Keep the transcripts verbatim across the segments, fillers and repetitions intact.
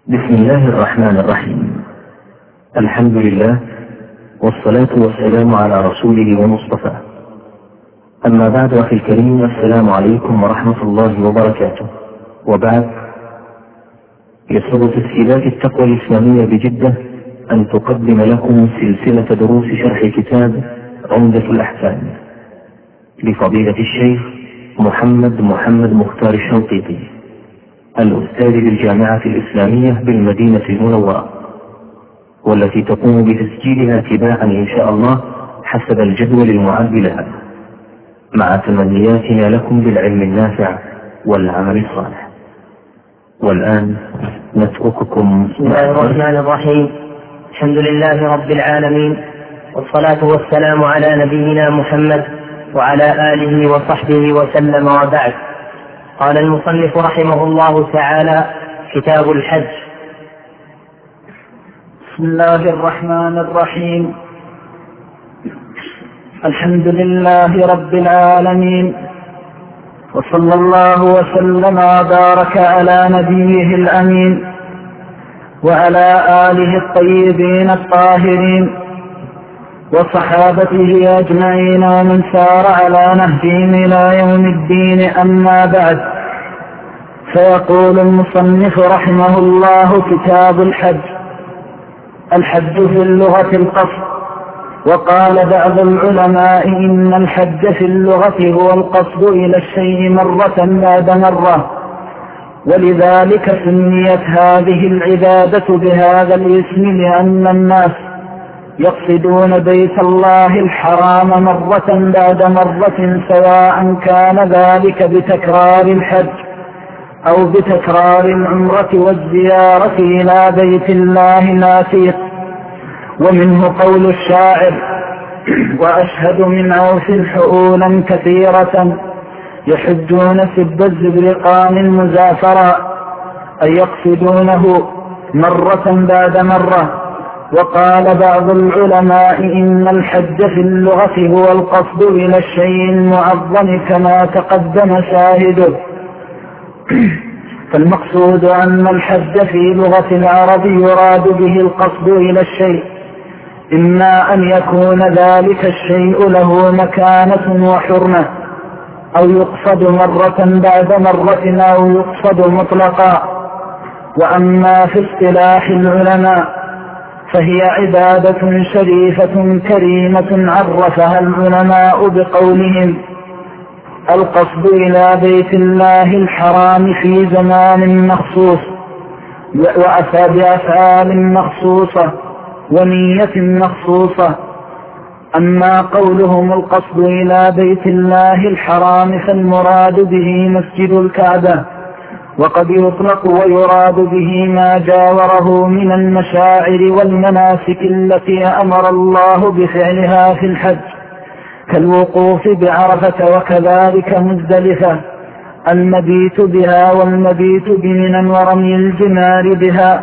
بسم الله الرحمن الرحيم. الحمد لله والصلاة والسلام على رسوله ومصطفاه. أما بعد، أخي الكريم، السلام عليكم ورحمة الله وبركاته. وبعد، يسر تسهيلات التقوى الإسلامية بجدة أن تقدم لكم سلسلة دروس شرح كتاب عمدة الأحكام لفضيلة الشيخ محمد محمد مختار الشنقيطي، الأستاذ بالجامعة الإسلامية بالمدينة المنورة، والتي تقوم بتسجيلها تباعا إن شاء الله حسب الجدول المعد لها، مع تمنياتنا لكم بالعلم النافع والعمل الصالح. والآن نترككم. بسم الله الرحمن الرحيم. الحمد لله رب العالمين، والصلاة والسلام على نبينا محمد وعلى آله وصحبه وسلم، وبعد. قال المصنف رحمه الله تعالى: كتاب الحج. بسم الله الرحمن الرحيم. الحمد لله رب العالمين، وصلى الله وسلم وبارك على نبيه الأمين وعلى آله الطيبين الطاهرين وصحابته أجمعين ومن سار على نهجهم إلى يوم الدين. أما بعد، فيقول المصنف رحمه الله: كتاب الحج. الحج في اللغة القصد، وقال بعض العلماء إن الحج في اللغة هو القصد إلى الشيء مرة بعد مرة، ولذلك سميت هذه العبادة بهذا الاسم لأن الناس يقصدون بيت الله الحرام مرة بعد مرة، سواء كان ذلك بتكرار الحج أو بتكرار العمرة والزيارة إلى بيت الله العتيق. ومنه قول الشاعر: وأشهد من عوف حؤولا كثيرة يحجون سب الزبرقان المزافرا، أي يقصدونه مرة بعد مرة. وقال بعض العلماء إن الحج في اللغة هو القصد إلى الشيء المعظم كما تقدم شاهده. فالمقصود أن الحج في لغة العرب يراد به القصد إلى الشيء، إما أن يكون ذلك الشيء له مكانة وحرمة، أو يقصد مرة بعد مرة، أو يقصد مطلقا. وأما في اصطلاح العلماء فهي عبادة شريفة كريمة عرفها العلماء بقولهم: القصد إلى بيت الله الحرام في زمان مخصوص، وأتى بأفعال مخصوصة ونية مخصوصة. أما قولهم القصد إلى بيت الله الحرام فالمراد به مسجد الكعبة، وقد يطلق ويراد به ما جاوره من المشاعر والمناسك التي أمر الله بفعلها في الحج، كالوقوف بعرفة وكذلك مزدلفة، المبيت بها والمبيت بمنى ورمي الجمار بها.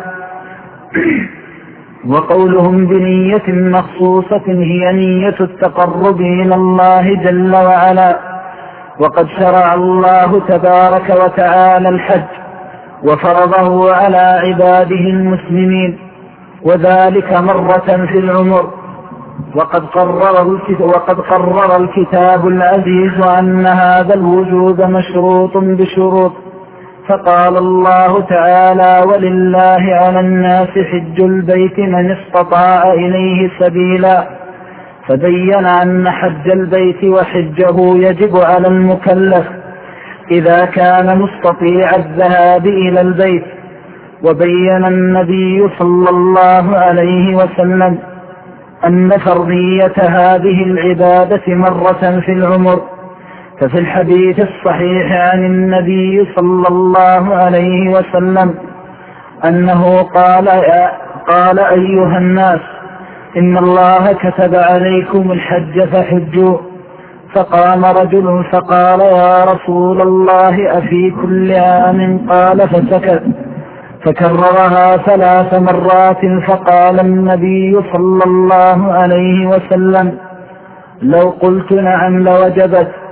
وقولهم بنية مخصوصة هي نية التقرب إلى الله جل وعلا. وقد شرع الله تبارك وتعالى الحج وفرضه على عباده المسلمين، وذلك مرة في العمر. وقد قرر وقد قرر الكتاب العزيز أن هذا الوجوب مشروط بشروط، فقال الله تعالى: ولله على الناس حج البيت من استطاع إليه سبيلا. فبين أن حج البيت وحجه يجب على المكلف إذا كان مستطيع الذهاب إلى البيت. وبين النبي صلى الله عليه وسلم أن فرضية هذه العبادة مرة في العمر. ففي الحديث الصحيح عن النبي صلى الله عليه وسلم أنه قال: قال أيها الناس، إن الله كتب عليكم الحج فحجوا. فقام رجل فقال: يا رسول الله، أفي كل عام؟ قال، فسكت. فكررها ثلاث مرات، فقال النبي صلى الله عليه وسلم: لو قلت نعم لوجبت،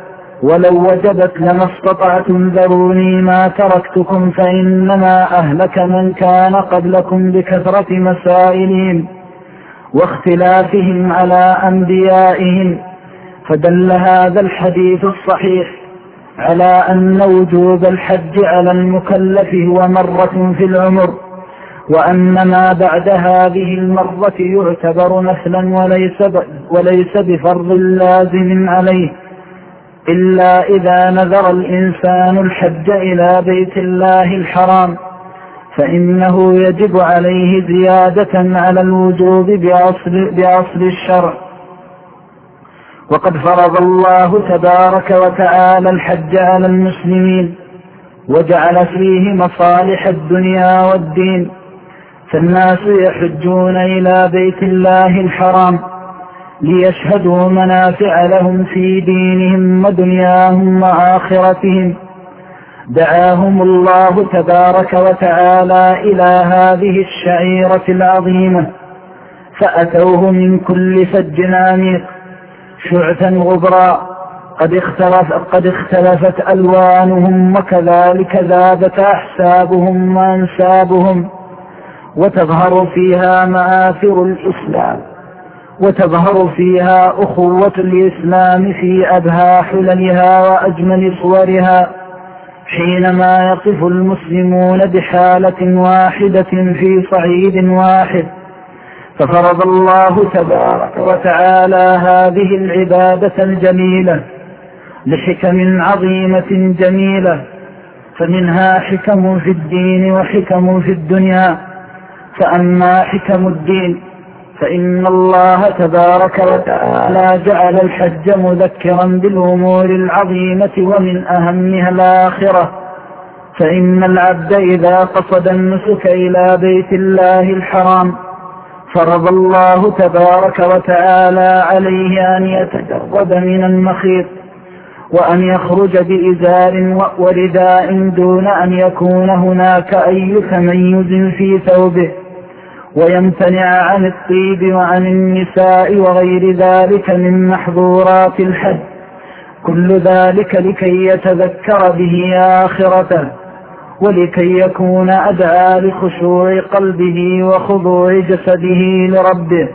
ولو وجبت لما استطعتم ذروني ما تركتكم فإنما أهلك من كان قبلكم بكثرة مسائلهم واختلافهم على أنبيائهم. فدل هذا الحديث الصحيح على أن وجوب الحج على المكلف هو مرة في العمر، وأن ما بعد هذه المرة يعتبر نفلا وليس, وليس بفرض لازم عليه، إلا إذا نذر الإنسان الحج إلى بيت الله الحرام فإنه يجب عليه زيادة على الوجوب بأصل, بأصل الشرع. وقد فرض الله تبارك وتعالى الحج على المسلمين وجعل فيه مصالح الدنيا والدين، فالناس يحجون إلى بيت الله الحرام ليشهدوا منافع لهم في دينهم ودنياهم وآخرتهم. دعاهم الله تبارك وتعالى إلى هذه الشعيرة العظيمة فأتوه من كل فج عميق شعثا غبرا قد, اختلف قد اختلفت ألوانهم، وكذلك ذابت أحسابهم وأنسابهم، وتظهر فيها مآثر الإسلام وتظهر فيها أخوة الإسلام في أبهى حللها وأجمل صورها، حينما يقف المسلمون بحالة واحدة في صعيد واحد. ففرض الله تبارك وتعالى هذه العبادة الجميلة لحكم عظيمة جميلة، فمنها حكم في الدين وحكم في الدنيا. فأما حكم الدين فإن الله تبارك وتعالى جعل الحج مذكرا بالأمور العظيمة ومن أهمها الآخرة، فإن العبد إذا قصد النسك إلى بيت الله الحرام فرض الله تبارك وتعالى عليه أن يتجرد من المخيط وأن يخرج بإزار ورداء دون أن يكون هناك أي تميز في ثوبه، ويمتنع عن الطيب وعن النساء وغير ذلك من محظورات الحج، كل ذلك لكي يتذكر به آخرته ولكي يكون أدعى لخشوع قلبه وخضوع جسده لربه.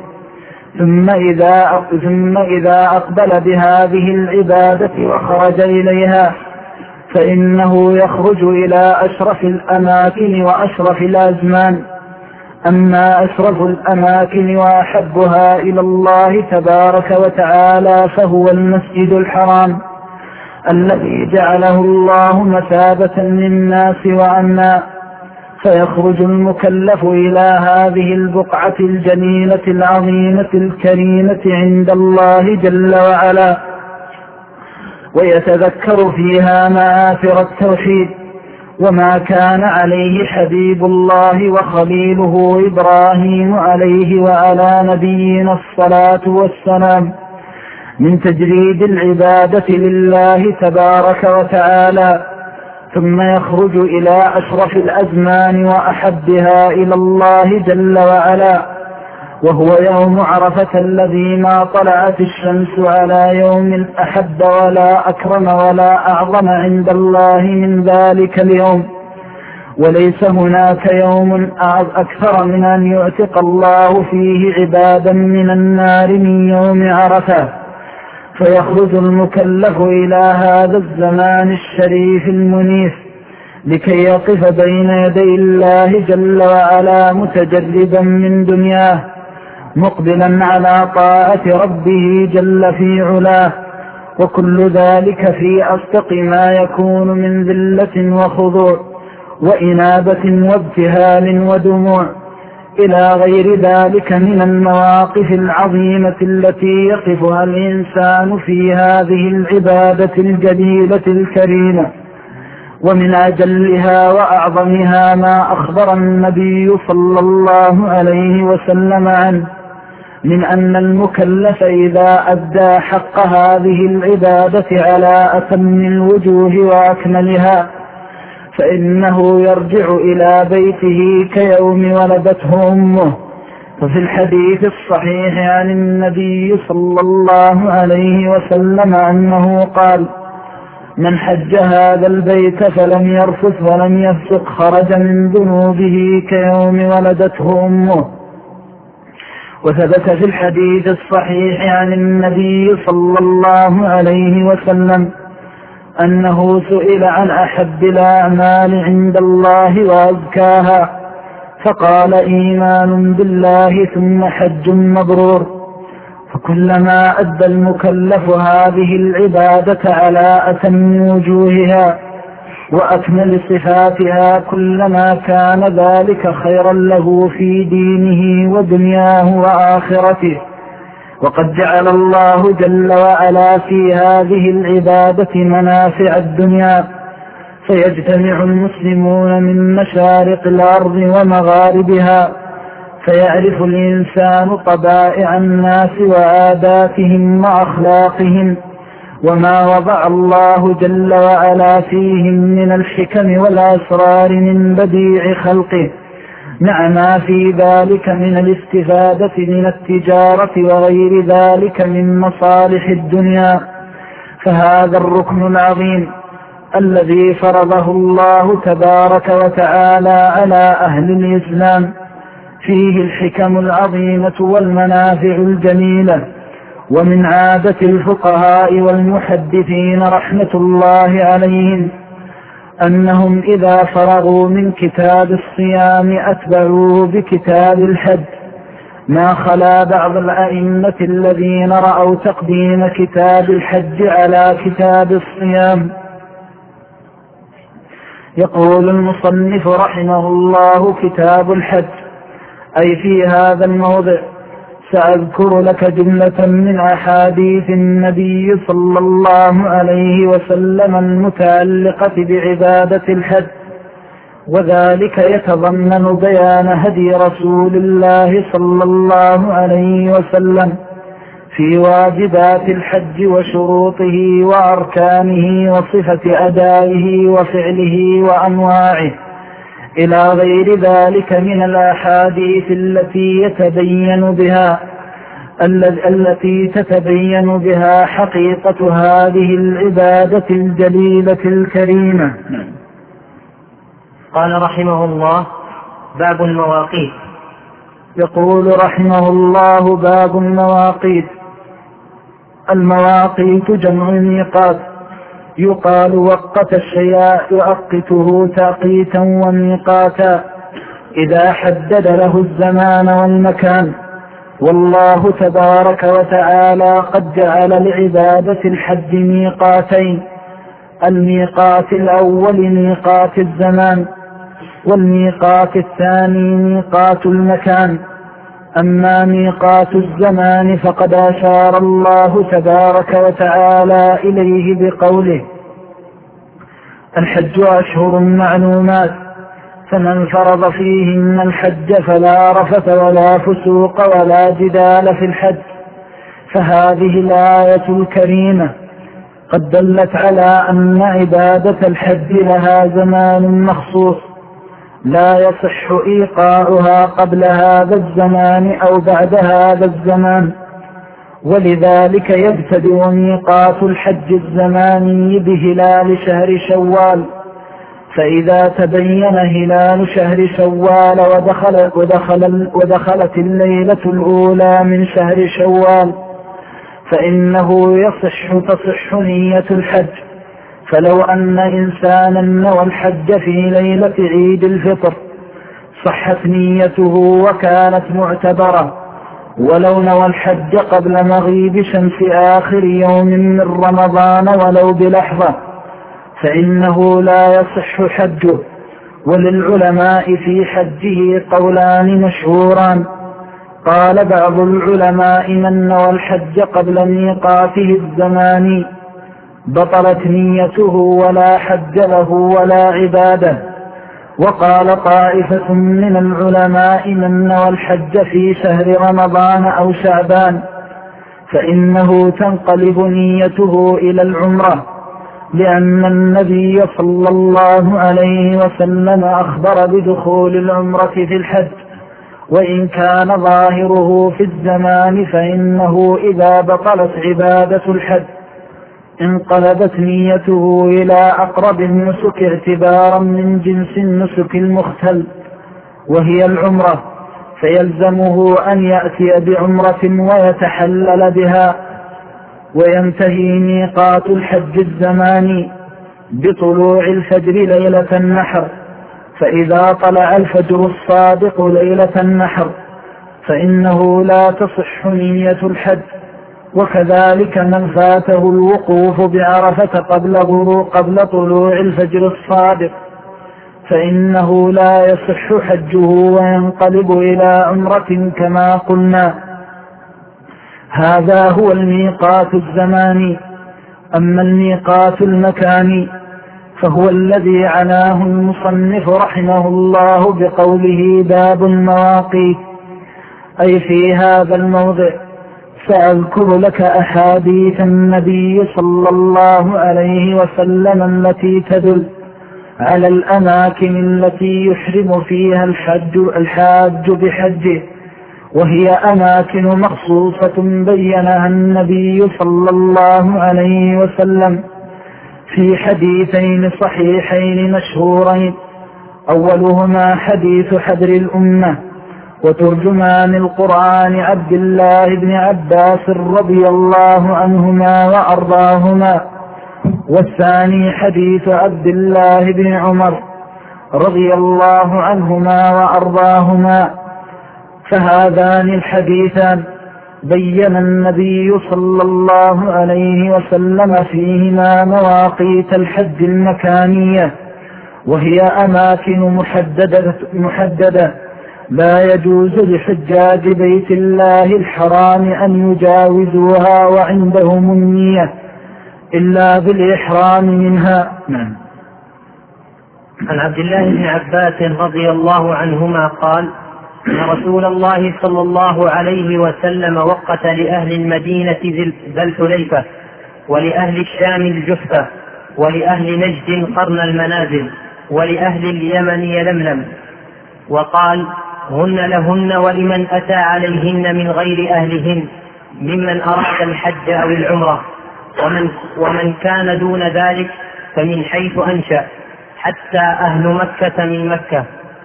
ثم إذا, ثم إذا أقبل بهذه العبادة وخرج إليها فإنه يخرج إلى أشرف الأماكن وأشرف الأزمان. أما أشرف الأماكن وأحبها إلى الله تبارك وتعالى فهو المسجد الحرام الذي جعله الله مثابة للناس وأمنا، فيخرج المكلف إلى هذه البقعة الجميلة العظيمة الكريمة عند الله جل وعلا ويتذكر فيها مآثر التوحيد وما كان عليه حبيب الله وخليله إبراهيم عليه وعلى نبينا الصلاة والسلام من تجريد العبادة لله تبارك وتعالى. ثم يخرج إلى أشرف الأزمان وأحبها إلى الله جل وعلا، وهو يوم عرفة الذي ما طلعت الشمس على يوم أحب ولا أكرم ولا أعظم عند الله من ذلك اليوم، وليس هناك يوم أكثر من أن يعتق الله فيه عبادا من النار من يوم عرفة. فيخرج المكلف إلى هذا الزمان الشريف المنيف لكي يقف بين يدي الله جل وعلا متجردا من دنياه مقبلا على طاعة ربه جل في علاه، وكل ذلك في أصدق ما يكون من ذلة وخضوع وإنابة وابتهال ودموع إلى غير ذلك من المواقف العظيمة التي يقفها الإنسان في هذه العبادة الجليلة الكريمة. ومن أجلها وأعظمها ما أخبر النبي صلى الله عليه وسلم عنه من أن المكلف إذا أدى حق هذه العبادة على أتم الوجوه وأكملها فإنه يرجع إلى بيته كيوم ولدته أمه. ففي الحديث الصحيح عن النبي صلى الله عليه وسلم أنه قال: من حج هذا البيت فلم يرفث ولم يفسق خرج من ذنوبه كيوم ولدته أمه. وثبت في الحديث الصحيح عن النبي صلى الله عليه وسلم أنه سئل عن أحب الأعمال عند الله وأزكاها فقال إيمان بالله ثم حج مبرور. فكلما أدى المكلف هذه العبادة على أتم وجوهها وأكمل صفاتها كلما كان ذلك خيرا له في دينه ودنياه وآخرته. وقد جعل الله جل وعلا في هذه العبادة منافع الدنيا، فيجتمع المسلمون من مشارق الأرض ومغاربها، فيعرف الإنسان طبائع الناس وعاداتهم وأخلاقهم وما وضع الله جل وعلا فيهم من الحكم والأسرار من بديع خلقه، مع ما في ذلك من الاستفادة من التجارة وغير ذلك من مصالح الدنيا. فهذا الركن العظيم الذي فرضه الله تبارك وتعالى على أهل الإسلام فيه الحكم العظيمة والمنافع الجميلة. ومن عادة الفقهاء والمحدثين رحمة الله عليهم أنهم إذا فرغوا من كتاب الصيام أتبعوه بكتاب الحج، ما خلا بعض الأئمة الذين رأوا تقديم كتاب الحج على كتاب الصيام. يقول المصنف رحمه الله: كتاب الحج، أي في هذا الموضع سأذكر لك جملة من أحاديث النبي صلى الله عليه وسلم المتعلقة بعبادة الحج، وذلك يتضمن بيان هدي رسول الله صلى الله عليه وسلم في واجبات الحج وشروطه وأركانه وصفة أدائه وفعله وأنواعه، إلى غير ذلك من الأحاديث التي يتبين بها التي تتبين بها حقيقة هذه العبادة الجليلة الكريمة. قال رحمه الله: باب المواقيت. يقول رحمه الله: باب المواقيت. المواقيت جمع ميقات، يقال وقت الشيء يؤقته تأقيتا وميقاتا إذا حدد له الزمان والمكان. والله تبارك وتعالى قد جعل لعبادة الحج ميقاتين: الميقات الأول ميقات الزمان، والميقات الثاني ميقات المكان. أما ميقات الزمان فقد أشار الله تبارك وتعالى إليه بقوله: الحج أشهر معلومات، فمن فرض فيهن الحج فلا رفث ولا فسوق ولا جدال في الحج. فهذه الآية الكريمة قد دلت على أن عبادة الحج لها زمان مخصوص لا يصح إيقاعها قبل هذا الزمان أو بعد هذا الزمان، ولذلك يبتدئ ميقات الحج الزماني بهلال شهر شوال، فإذا تبين هلال شهر شوال ودخل ودخل ودخلت الليلة الأولى من شهر شوال فإنه يصح تصح نية الحج. فلو أن إنسانا نوى الحج في ليلة عيد الفطر صحت نيته وكانت معتبرة، ولو نوى الحج قبل مغيب شمس آخر يوم من رمضان ولو بلحظة فإنه لا يصح حجه. وللعلماء في حجه قولان مشهوران: قال بعض العلماء: من نوى الحج قبل ميقاته الزماني بطلت نيته ولا حج له ولا عبادة. وقال طائفة من العلماء: من نوى الحج في شهر رمضان أو شعبان فإنه تنقلب نيته إلى العمرة، لأن النبي صلى الله عليه وسلم أخبر بدخول العمرة في الحج، وإن كان ظاهره في الزمان فإنه إذا بطلت عبادة الحج انقلبت نيته إلى أقرب النسك اعتبارا من جنس النسك المختل وهي العمرة، فيلزمه أن يأتي بعمرة ويتحلل بها. وينتهي ميقات الحج الزماني بطلوع الفجر ليلة النحر، فإذا طلع الفجر الصادق ليلة النحر فإنه لا تصح نية الحج. وكذلك من فاته الوقوف بعرفة قبل غروب قبل طلوع الفجر الصادق فإنه لا يصح حجه وينقلب إلى عمرة كما قلنا. هذا هو الميقات الزماني. أما الميقات المكاني فهو الذي عناه المصنف رحمه الله بقوله باب المواقيت، أي في هذا الموضع سأذكر لك أحاديث النبي صلى الله عليه وسلم التي تدل على الأماكن التي يحرم فيها الحج, الحاج بحجه، وهي أماكن مخصوصة بينها النبي صلى الله عليه وسلم في حديثين صحيحين مشهورين. أولهما حديث حبر الأمة وترجمان القرآن عبد الله بن عباس رضي الله عنهما وأرضاهما، والثاني حديث عبد الله بن عمر رضي الله عنهما وأرضاهما. فهذان الحديثان بين النبي صلى الله عليه وسلم فيهما مواقيت الحج المكانية، وهي أماكن محددة, محددة لا يجوز لحجاج بيت الله الحرام أن يجاوزوها وعندهم النية إلا بالإحرام منها. نعم. عن عبد الله بن عباس رضي الله عنهما قال أن رسول الله صلى الله عليه وسلم وقت لأهل المدينة ذا الحليفة، ولأهل الشام الجحفة، ولأهل نجد قرن المنازل، ولأهل اليمن يلملم، وقال هن لهن ولمن أتى عليهن من غير أهلهن ممن أراد الحج أو العمرة، ومن, ومن كان دون ذلك فمن حيث أنشأ حتى أهل مكة من مكة.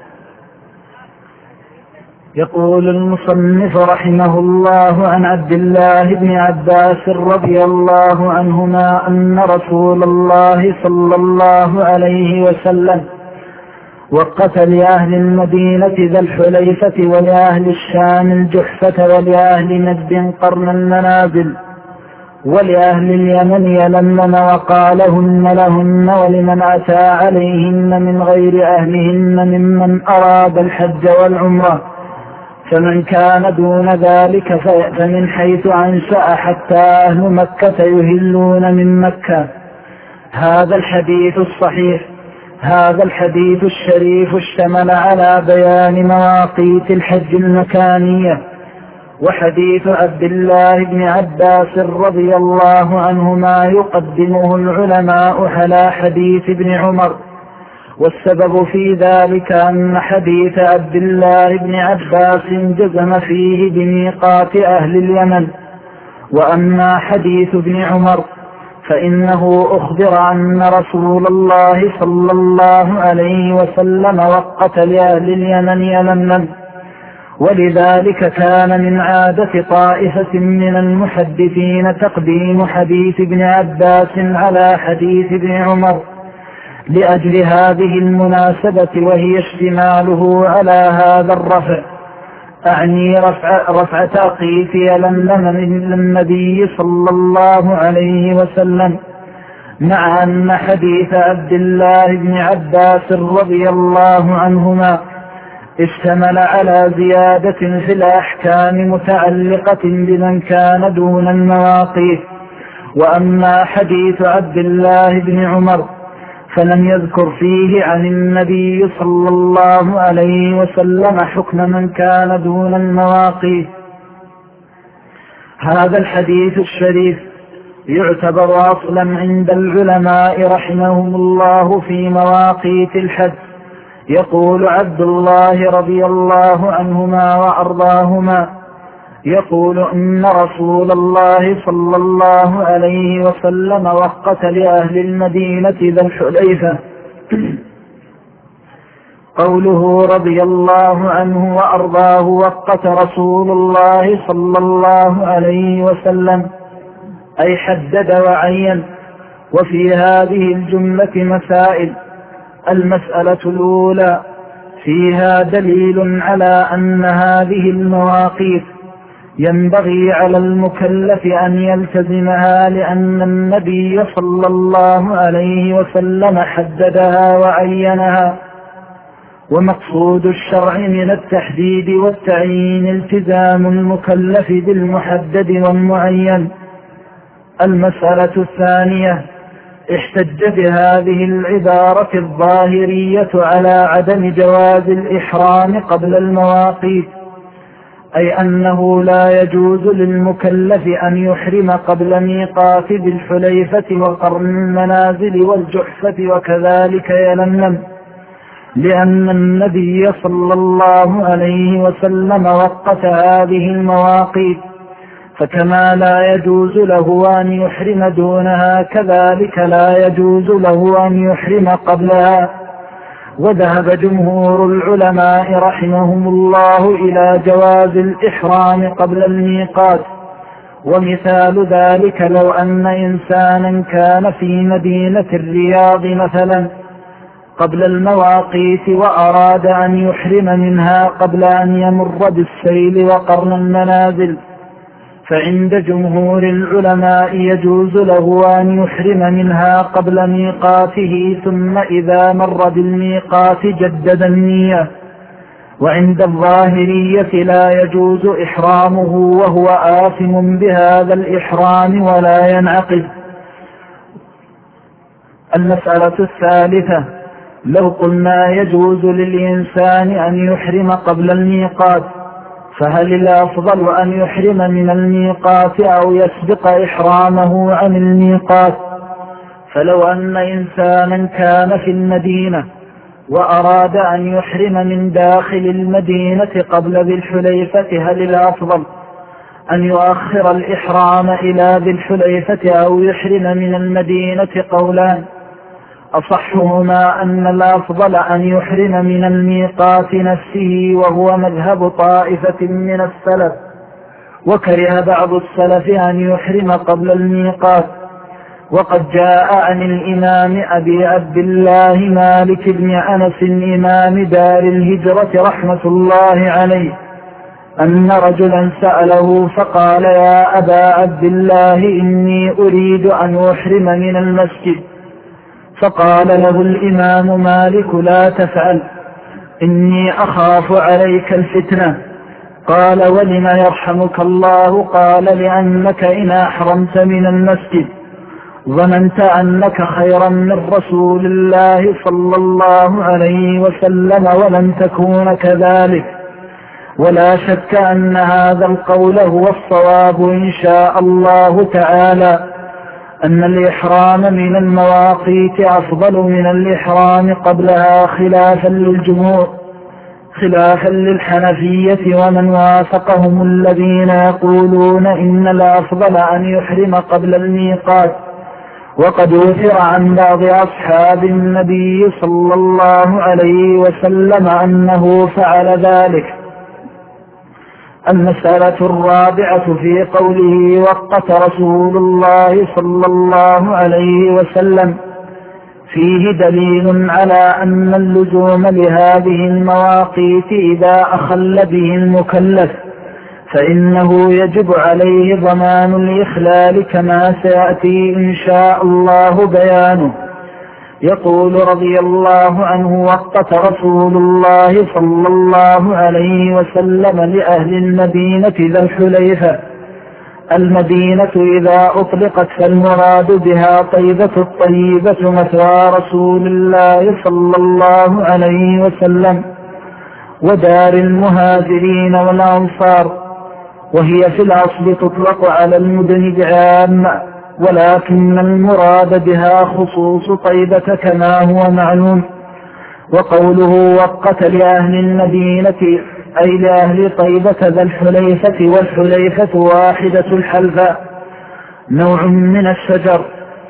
يقول المصنف رحمه الله عن عبد الله بن عباس رضي الله عنهما أن رسول الله صلى الله عليه وسلم وقت لأهل المدينة ذا الحليفة ولأهل الشام الجحفة ولأهل نجد قرن المنازل ولأهل اليمن يلمن، وقال هن لهن ولمن أتى عليهن من غير أهلهن ممن أراد الحج والعمرة، فمن كان دون ذلك فمن حيث أنشأ حتى أهل مكة يهلون من مكة. هذا الحديث الصحيح هذا الحديث الشريف اشتمل على بيان مواقيت الحج المكانية. وحديث عبد الله بن عباس رضي الله عنهما يقدمه العلماء على حديث ابن عمر، والسبب في ذلك أن حديث عبد الله بن عباس جزم فيه بميقات أهل اليمن، وأما حديث ابن عمر فإنه أخبر أن رسول الله صلى الله عليه وسلم وقت لأهل اليمن يلملم، ولذلك كان من عادة طائفة من المحدثين تقديم حديث ابن عباس على حديث ابن عمر لأجل هذه المناسبة، وهي اشتماله على هذا الرفع، أعني رفع, رفع توقيف يلملم للنبي صلى الله عليه وسلم، مع أن حديث عبد الله بن عباس رضي الله عنهما اشتمل على زيادة في الأحكام متعلقة بمن كان دون المواقيت. وأما حديث عبد الله بن عمر فلم يذكر فيه عن النبي صلى الله عليه وسلم حكم من كان دون المواقيت. هذا الحديث الشريف يعتبر أصلا عند العلماء رحمهم الله في مواقيت الحج. يقول عبد الله رضي الله عنهما وأرضاهما يقول إن رسول الله صلى الله عليه وسلم وقت لأهل المدينة ذا الحليفة. قوله رضي الله عنه وأرضاه وقت رسول الله صلى الله عليه وسلم أي حدد وعين. وفي هذه الجملة مسائل. المسألة الأولى فيها دليل على أن هذه المواقيت ينبغي على المكلف أن يلتزمها لأن النبي صلى الله عليه وسلم حددها وعينها. ومقصود الشرع من التحديد والتعيين التزام المكلف بالمحدد والمعين. المسألة الثانية احتج بهذه العبارة الظاهرية على عدم جواز الإحرام قبل المواقيت، أي أنه لا يجوز للمكلف أن يحرم قبل ميقات ذي الحليفة وقرن المنازل والجحفة وكذلك يلملم، لأن النبي صلى الله عليه وسلم وقت هذه المواقيت، فكما لا يجوز له أن يحرم دونها كذلك لا يجوز له أن يحرم قبلها. وذهب جمهور العلماء رحمهم الله إلى جواز الإحرام قبل الميقات. ومثال ذلك لو أن إنسانا كان في مدينة الرياض مثلا قبل المواقيت وأراد أن يحرم منها قبل أن يمر بالسيل وقرن المنازل، فعند جمهور العلماء يجوز له أن يحرم منها قبل ميقاته ثم إذا مر بالميقات جدد النية. وعند الظاهرية لا يجوز إحرامه وهو آثم بهذا الإحرام ولا ينعقد. المسألة الثالثة لو قلنا يجوز للإنسان أن يحرم قبل الميقات، فهل الأفضل أن يحرم من الميقات أو يسبق إحرامه عن الميقات؟ فلو أن إنسانا كان في المدينة وأراد أن يحرم من داخل المدينة قبل ذي الحليفة، هل الأفضل أن يؤخر الإحرام إلى ذي الحليفة أو يحرم من المدينة؟ قولان، أصحهما أن الأفضل أن يحرم من الميقات نفسه، وهو مذهب طائفة من السلف، وكره بعض السلف أن يحرم قبل الميقات. وقد جاء عن الإمام أبي عبد الله مالك بن أنس إمام دار الهجرة رحمة الله عليه أن رجلا سأله فقال يا أبا عبد الله إني أريد أن أحرم من المسجد، فقال له الإمام مالك لا تفعل إني أخاف عليك الفتنة. قال ولم يرحمك الله؟ قال لأنك إن أحرمت من المسجد ظننت أنك خيرا من رسول الله صلى الله عليه وسلم ولن تكون كذلك. ولا شك أن هذا القول هو الصواب إن شاء الله تعالى، أن الإحرام من المواقيت أفضل من الإحرام قبلها خلافا للجمهور، خلافا للحنفية ومن وافقهم الذين يقولون إن الأفضل أن يحرم قبل الميقات. وقد أثر عن بعض أصحاب النبي صلى الله عليه وسلم أنه فعل ذلك. المسألة الرابعة في قوله وقت رسول الله صلى الله عليه وسلم فيه دليل على أن اللزوم لهذه المواقيت إذا أخل به المكلف فإنه يجب عليه ضمان الإخلال كما سيأتي إن شاء الله بيانه. يقول رضي الله عنه وقت رسول الله صلى الله عليه وسلم لأهل المدينة ذا الحليفة. المدينة إذا أطلقت فالمراد بها طيبة الطيبة مثوى رسول الله صلى الله عليه وسلم ودار المهاجرين والأنصار، وهي في الأصل تطلق على المدن بعامة، ولكن المراد بها خصوص طيبة كما هو معلوم. وقوله وقت لأهل المدينة أي لأهل طيبة ذا الحليفة، والحليفة واحدة الحلفاء نوع من الشجر.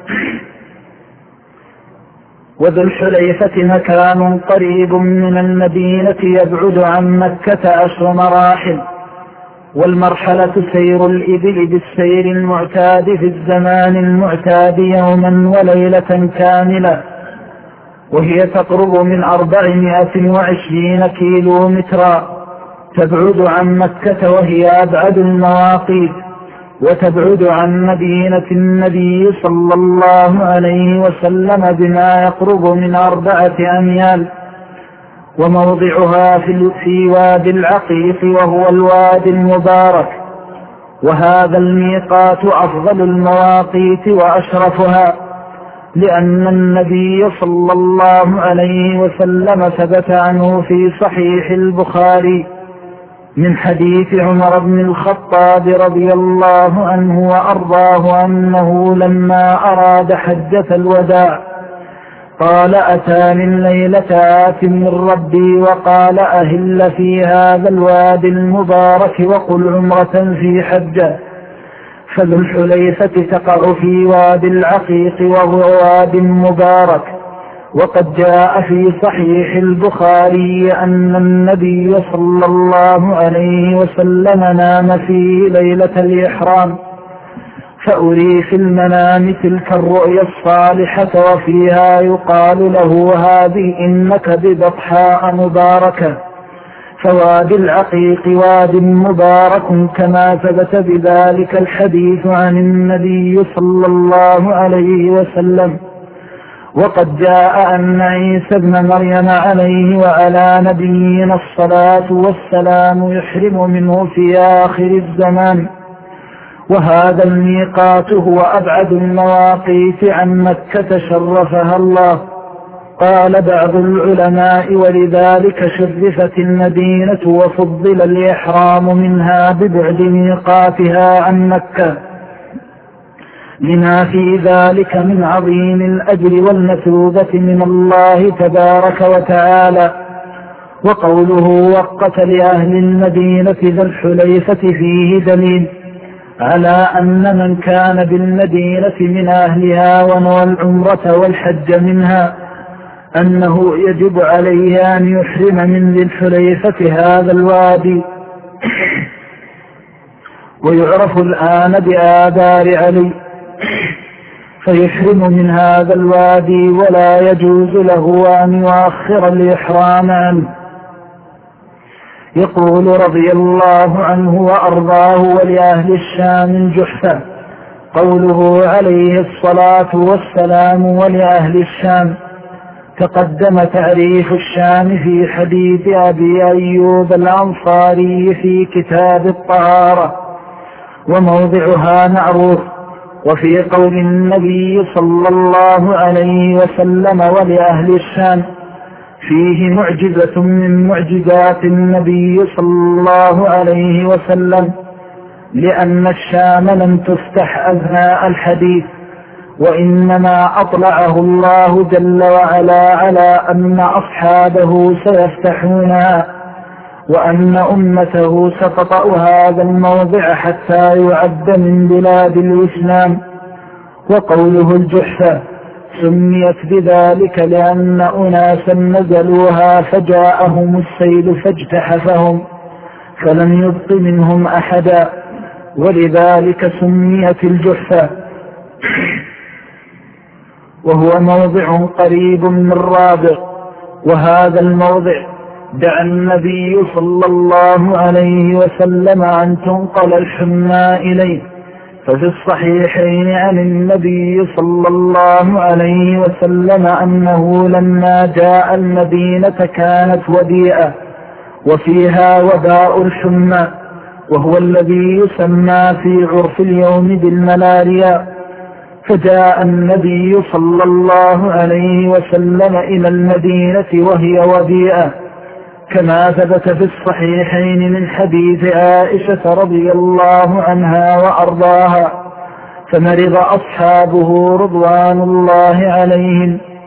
وذو الحليفة مكان قريب من المدينة يبعد عن مكة عشر مراحل، والمرحلة سير الإبل بالسير المعتاد في الزمان المعتاد يوما وليلة كاملة، وهي تقرب من أربعمائة وعشرين كيلو مترا، تبعد عن مكة وهي أبعد المواقيت، وتبعد عن مدينة النبي صلى الله عليه وسلم بما يقرب من أربعة أميال. وموضعها في وادي العقيق وهو الوادي المبارك، وهذا الميقات أفضل المواقيت وأشرفها، لأن النبي صلى الله عليه وسلم ثبت عنه في صحيح البخاري من حديث عمر بن الخطاب رضي الله عنه وأرضاه أنه لما أراد حجة الوداع قال: أتاني الليلة آت من ربي وقال: أهل في هذا الوادي المبارك وقل عمرة في حجة. فذو الحليفة تقع في وادي العقيق وهو واد مبارك. وقد جاء في صحيح البخاري أن النبي صلى الله عليه وسلم نام فيه ليلة الإحرام، فأري في المنام تلك الرؤيا الصالحة، وفيها يقال له: هذه إنك ببطحاء مباركة. فوادي العقيق واد مبارك كما ثبت بذلك الحديث عن النبي صلى الله عليه وسلم. وقد جاء أن عيسى ابن مريم عليه وعلى نبينا الصلاة والسلام يحرم منه في آخر الزمان، وهذا الميقات هو أبعد المواقيت عن مكة شرفها الله. قال بعض العلماء: ولذلك شرفت المدينة وفضل الإحرام منها ببعد ميقاتها عن مكة، لما في ذلك من عظيم الأجر والمثوبة من الله تبارك وتعالى. وقوله: وقت لأهل المدينة ذا الحليفة فيه دليل على أن من كان بالمدينة من أهلها ونوى العمرة والحج منها أنه يجب عليه أن يحرم من ذي الحليفة هذا الوادي. ويعرف الآن بآبار علي، فيحرم من هذا الوادي ولا يجوز له أن يؤخر الإحرام عنه. يقول رضي الله عنه وأرضاه: ولأهل الشام الجحفة. قوله عليه الصلاة والسلام ولأهل الشام، تقدم تعريف الشام في حديث أبي أيوب الأنصاري في كتاب الطهارة، وموضعها معروف. وفي قول النبي صلى الله عليه وسلم ولأهل الشام فيه معجزة من معجزات النبي صلى الله عليه وسلم، لأن الشام لم تفتح أثناء الحديث، وإنما أطلعه الله جل وعلا على أن أصحابه سيفتحونها، وأن أمته ستطأ هذا الموضع حتى يعد من بلاد الإسلام. وقوله الجحفة سميت بذلك لأن أناسا نزلوها فجاءهم السيل فاجتحفهم فلم يبق منهم أحدا، ولذلك سميت الجحفة. وهو موضع قريب من رابغ، وهذا الموضع دعا النبي صلى الله عليه وسلم أن تنقل الحمى إليه، ففي الصحيحين عن النبي صلى الله عليه وسلم أنه لما جاء المدينة كانت وديئة وفيها وباء الحمى، وهو الذي يسمى في عرف اليوم بالملاريا، فجاء النبي صلى الله عليه وسلم إلى المدينة وهي وديئة، كما ثبت في الصحيحين من حديث عائشة رضي الله عنها وأرضاها، فمرض أصحابه رضوان الله عليهم،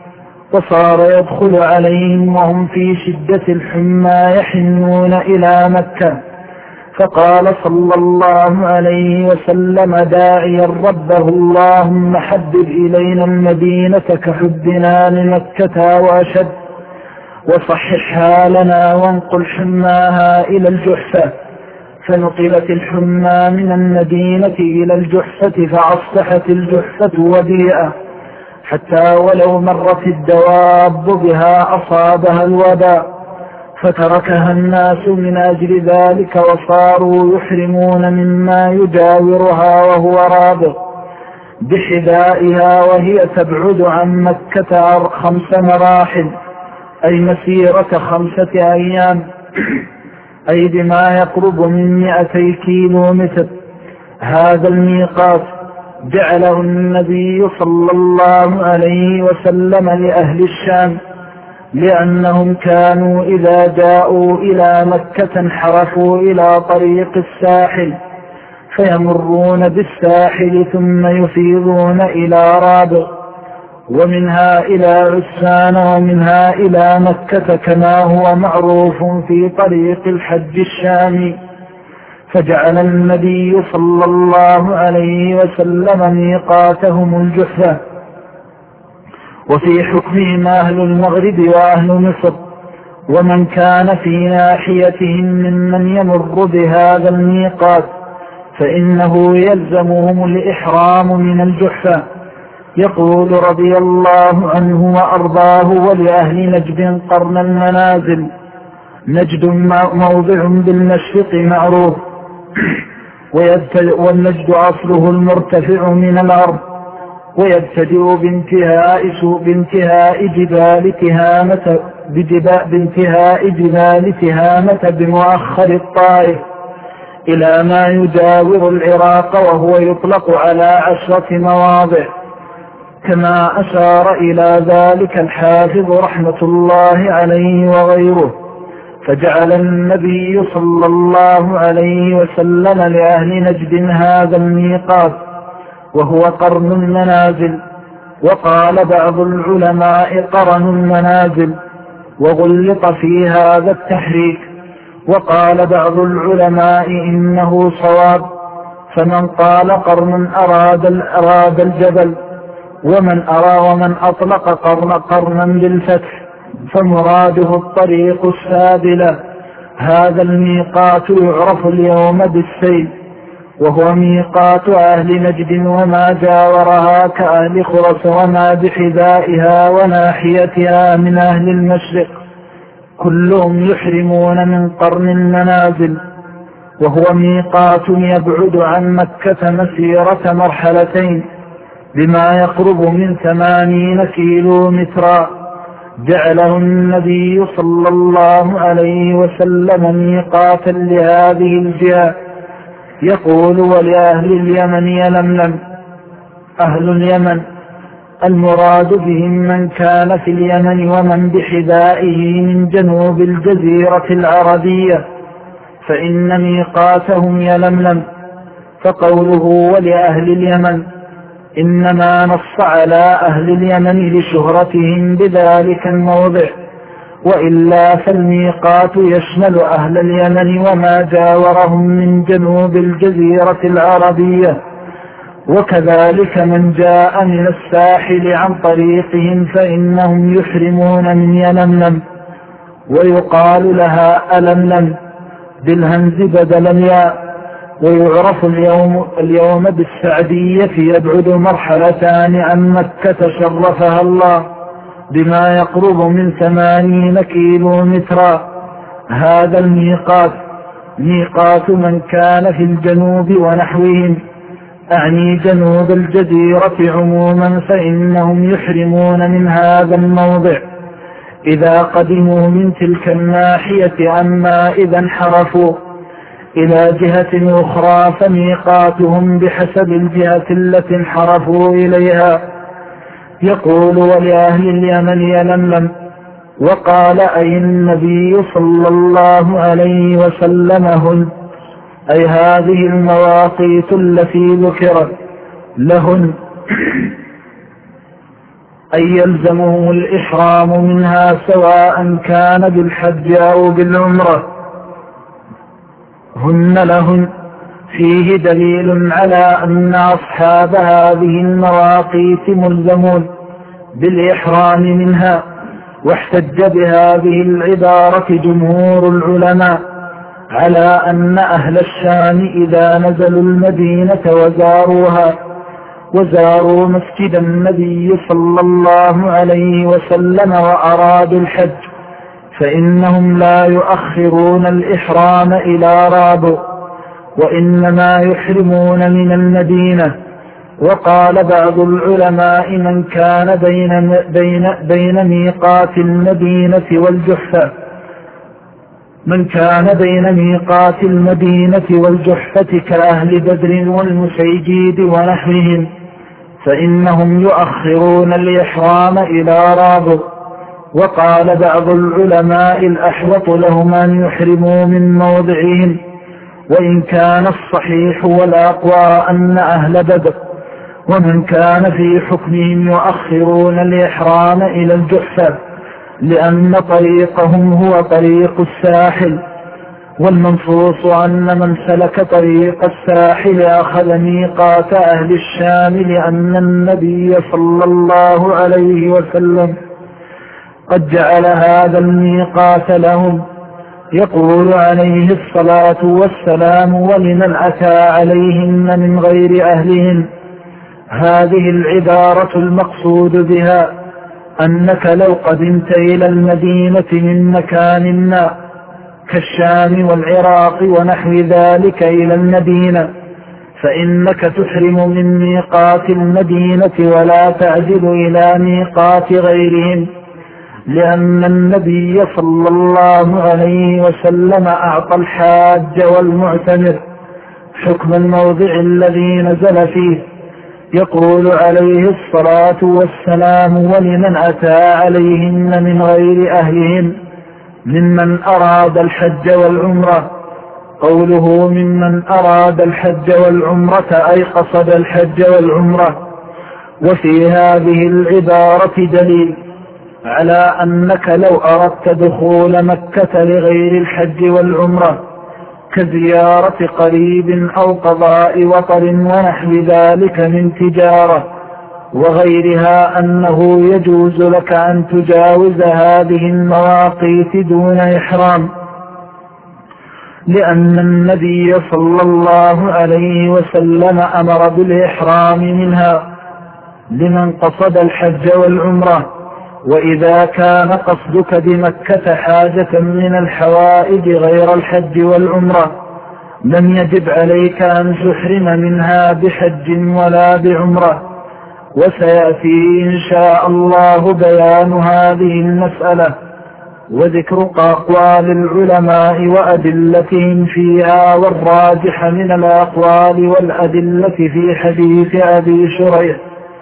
وصار يدخل عليهم وهم في شدة الحمى يحنون إلى مكة، فقال صلى الله عليه وسلم داعيا ربه: اللهم حبب إلينا المدينة كحبنا لمكة وأشد، وصححها لنا وانقل حماها إلى الجحفة. فنقلت الحمى من المدينة إلى الجحفة، فأصبحت الجحفة وديئة، حتى ولو مرت الدواب بها أصابها الوباء، فتركها الناس من أجل ذلك، وصاروا يحرمون مما يجاورها وهو رابط بحذائها، وهي تبعد عن مكة خمس مراحل، أي مسيرة خمسة أيام، أي بما يقرب من مئتي كيلو متر. هذا الميقات جعله النبي صلى الله عليه وسلم لأهل الشام، لأنهم كانوا إذا جاءوا إلى مكة انحرفوا إلى طريق الساحل، فيمرون بالساحل ثم يفيضون إلى رابغ، ومنها إلى عسان، ومنها إلى مكة، كما هو معروف في طريق الحج الشامي. فجعل النبي صلى الله عليه وسلم ميقاتهم الجحفة. وفي حكمهم أهل المغرب وأهل مصر، ومن كان في ناحيتهم ممن يمر بهذا الميقات، فإنه يلزمهم الإحرام من الجحفة. يقول رضي الله عنه وأرضاه: ولأهل نجد قرن المنازل. نجد موضع بالمشرق معروف، والنجد أصله المرتفع من الأرض، ويبتدئ بانتهاء بانتهاء جبال تهامة بانتهاء جبال تهامة بمؤخر الطائف إلى ما يجاور العراق، وهو يطلق على عشرة مواضع، كما أشار إلى ذلك الحافظ رحمة الله عليه وغيره. فجعل النبي صلى الله عليه وسلم لأهل نجد هذا الميقات، وهو قرن المنازل. وقال بعض العلماء قرن المنازل، وغلط في هذا التحريك. وقال بعض العلماء إنه صواب، فمن قال قرن أراد, أراد الجبل، ومن أرى ومن أطلق قرن قرنا بالفتح، فمراده الطريق السابلة. هذا الميقات يعرف اليوم بالسيل، وهو ميقات أهل نجد وما جاورها كأهل خرس وما بحذائها وناحيتها من أهل المشرق، كلهم يحرمون من قرن المنازل. وهو ميقات يبعد عن مكة مسيرة مرحلتين، بما يقرب من ثمانين كيلو مترا. جعله النبي صلى الله عليه وسلم ميقاتا لهذه الجهة. يقول: ولأهل اليمن يلملم. أهل اليمن المراد بهم من كان في اليمن ومن بحذائه من جنوب الجزيرة العربية، فإن ميقاتهم يلملم. فقوله ولأهل اليمن إنما نص على أهل اليمن لشهرتهم بذلك الموضع، وإلا فالميقات يشمل أهل اليمن وما جاورهم من جنوب الجزيرة العربية، وكذلك من جاء من الساحل عن طريقهم فإنهم يحرمون من يلملم، ويقال لها ألملم بالهمز بدل الياء. ويعرف اليوم, اليوم بالسعدية، يبعد مرحلتان عن مكة شرفها الله بما يقرب من ثمانين كيلو مترا. هذا الميقات ميقات من كان في الجنوب ونحوهم، أعني جنوب الجزيرة عموما، فإنهم يحرمون من هذا الموضع إذا قدموا من تلك الناحية. أما إذا انحرفوا إلى جهة أخرى فميقاتهم بحسب الجهة التي انحرفوا إليها. يقول ولأهل اليمن يلملم. وقال أي النبي صلى الله عليه وسلم هن، أي هذه المواقيت التي ذكرت لهن. أي يلزمهم الإحرام منها سواء كان بالحج أو بالعمرة. هن لهن. فيه دليل على أن أصحاب هذه المواقيت ملزمون بالإحرام منها، واحتج بهذه العبارة جمهور العلماء على أن أهل الشام إذا نزلوا المدينة وزاروها وزاروا مسجد النبي صلى الله عليه وسلم وأرادوا الحج فإنهم لا يؤخرون الإحرام إلى رابع، وإنما يحرمون من المدينة. وقال بعض العلماء من كان بين, بين, بين ميقات المدينة والجحفة من كان بين ميقات المدينة والجحفة كأهل بدر والمسيجيد ونحوهم فإنهم يؤخرون الإحرام إلى رابع. وقال بعض العلماء الأحوط لهم أن يحرموا من موضعهم، وإن كان الصحيح والأقوى أن أهل بدر ومن كان في حكمهم يؤخرون الإحرام إلى الجحفة لأن طريقهم هو طريق الساحل، والمنصوص أن من سلك طريق الساحل أخذ ميقات أهل الشام لأن النبي صلى الله عليه وسلم قد جعل هذا الميقات لهم. يقول عليه الصلاة والسلام ولمن أتى عليهن من غير أهلهن. هذه العبارة المقصود بها أنك لو قدمت إلى المدينة من مكان ما كالشام والعراق ونحو ذلك إلى المدينة فإنك تحرم من ميقات المدينة ولا تعدل إلى ميقات غيرهم، لأن النبي صلى الله عليه وسلم أعطى الحاج والمعتمر حكم الموضع الذي نزل فيه. يقول عليه الصلاة والسلام ولمن أتى عليهن من غير أهلهن ممن أراد الحج والعمرة. قوله ممن أراد الحج والعمرة أي قصد الحج والعمرة. وفي هذه العبارة دليل على أنك لو أردت دخول مكة لغير الحج والعمرة كزيارة قريب أو قضاء وطر ونحو ذلك من تجارة وغيرها أنه يجوز لك أن تجاوز هذه المواقيت دون إحرام، لأن النبي صلى الله عليه وسلم أمر بالإحرام منها لمن قصد الحج والعمرة. وإذا كان قصدك بمكة حاجة من الحوائج غير الحج والعمرة لم يجب عليك أن تحرم منها بحج ولا بعمرة. وسيأتي إن شاء الله بيان هذه المسألة وذكر أقوال العلماء وأدلتهم فيها، والراجح من الأقوال والأدلة في حديث أبي شريح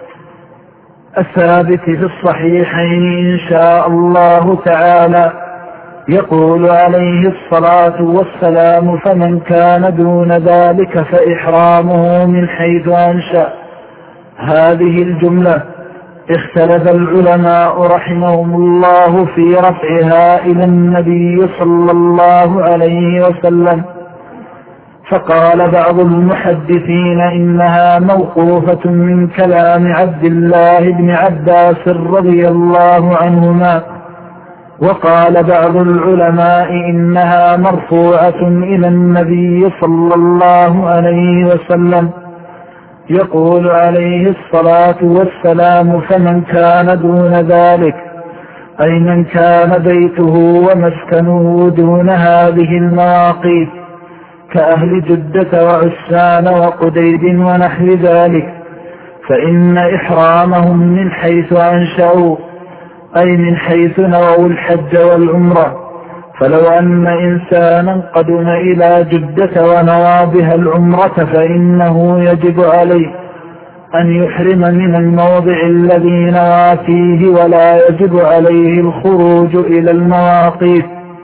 الثابت في الصحيحين إن شاء الله تعالى. يقول عليه الصلاة والسلام فمن كان دون ذلك فإحرامه من حيث أنشأ. هذه الجملة اختلف العلماء رحمهم الله في رفعها إلى النبي صلى الله عليه وسلم، فقال بعض المحدثين إنها موقوفة من كلام عبد الله بن عباس رضي الله عنهما، وقال بعض العلماء إنها مرفوعة إلى النبي صلى الله عليه وسلم. يقول عليه الصلاة والسلام فمن كان دون ذلك أي من كان بيته ومسكنه دون هذه المواقيت كأهل جدة وعسان وقديد ونحو ذلك فإن إحرامهم من حيث أنشأوا أي من حيث نووا الحج والعمرة. فلو أن إنسانا قدم إلى جدة ونوى بها العمرة فإنه يجب عليه أن يحرم من الموضع الذي نوى فيه ولا يجب عليه الخروج إلى المواقيت.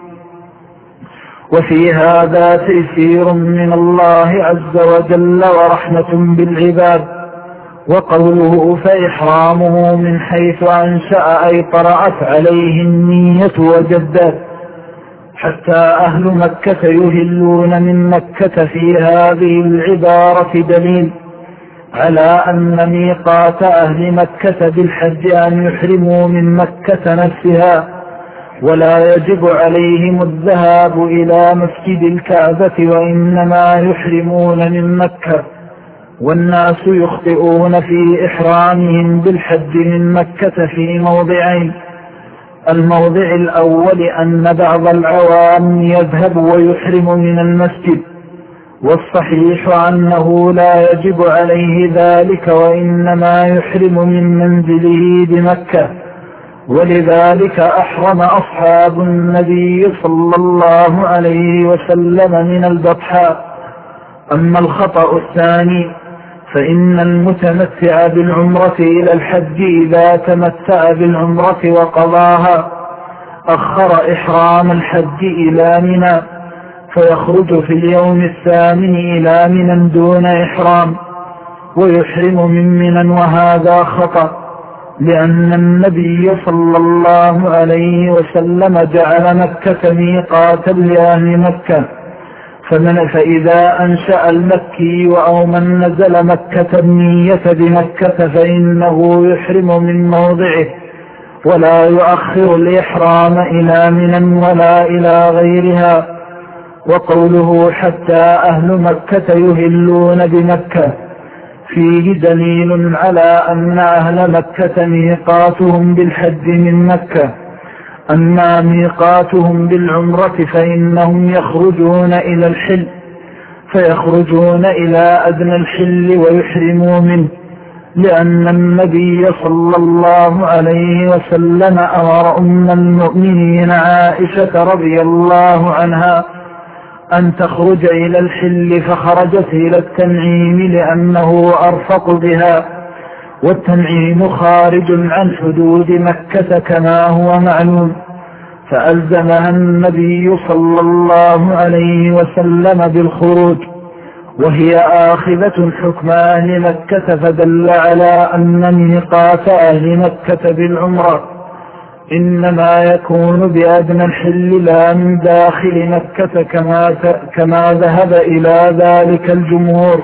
وفي هذا تيسير من الله عز وجل ورحمة بالعباد، وقوله فإحرامه من حيث أنشأ أي طرأت عليه النية وجدت، حتى أهل مكة يهلون من مكة في هذه العبارة دليل على أن ميقات أهل مكة بالحج أن يحرموا من مكة نفسها، ولا يجب عليهم الذهاب إلى مسجد الكعبة، وإنما يحرمون من مكة. والناس يخطئون في إحرامهم بالحج من مكة في موضعين: الموضع الأول أن بعض العوام يذهب ويحرم من المسجد، والصحيح أنه لا يجب عليه ذلك، وإنما يحرم من منزله بمكة، ولذلك أحرم أصحاب النبي صلى الله عليه وسلم من البطحاء. أما الخطأ الثاني فإن المتمتع بالعمرة إلى الحج إذا تمتع بالعمرة وقضاها أخر إحرام الحج إلى منى، فيخرج في اليوم الثامن إلى منى دون إحرام ويحرم من منى، وهذا خطأ، لأن النبي صلى الله عليه وسلم جعل مكة ميقاتا لأهل مكة، فمن فإذا أنشأ المكي أو من نزل مكة النية بمكة فإنه يحرم من موضعه، ولا يؤخر الإحرام إلى منى ولا إلى غيرها. وقوله حتى أهل مكة يهلون بمكة فيه دليل على أن أهل مكة ميقاتهم بالحج من مكة، أما ميقاتهم بالعمرة فإنهم يخرجون إلى الحل، فيخرجون إلى أدنى الحل ويحرموا منه، لأن النبي صلى الله عليه وسلم أمر أم المؤمنين عائشة رضي الله عنها أن تخرج إلى الحل، فخرجت إلى التنعيم لأنه أرفق بها، والتنعيم خارج عن حدود مكة كما هو معلوم، فألزمها النبي صلى الله عليه وسلم بالخروج، وهي آخذة حكم أهل مكة، فدل على أن ميقات أهل مكة بالعمرة إنما يكون بأدنى الحل لا من داخل مكة، كما, كما ذهب إلى ذلك الجمهور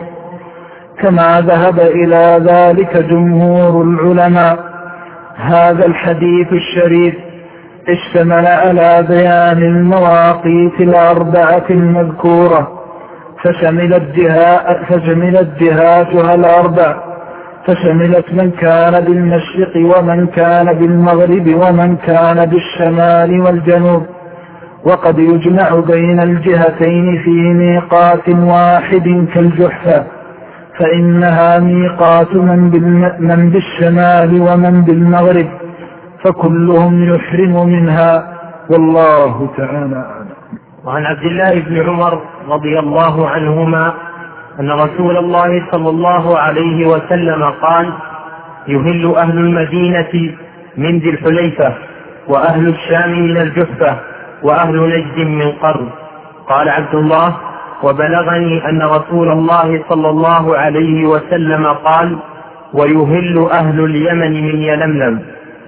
كما ذهب إلى ذلك جمهور العلماء. هذا الحديث الشريف اشتمل على بيان المواقيت الأربعة المذكورة، فشملت جهات فشملت جهاتها الأربع، فشملت من كان بالمشرق ومن كان بالمغرب ومن كان بالشمال والجنوب، وقد يجمع بين الجهتين في ميقات واحد كالجحفة، فإنها ميقات من بالشمال ومن بالمغرب، فكلهم يحرم منها، والله تعالى أعلم. وعن عبد الله بن عمر رضي الله عنهما أن رسول الله صلى الله عليه وسلم قال: يهل أهل المدينة من ذي الحليفة، وأهل الشام من الجحفة، وأهل نجد من قرن. قال عبد الله: وبلغني أن رسول الله صلى الله عليه وسلم قال: ويهل أهل اليمن من يلملم.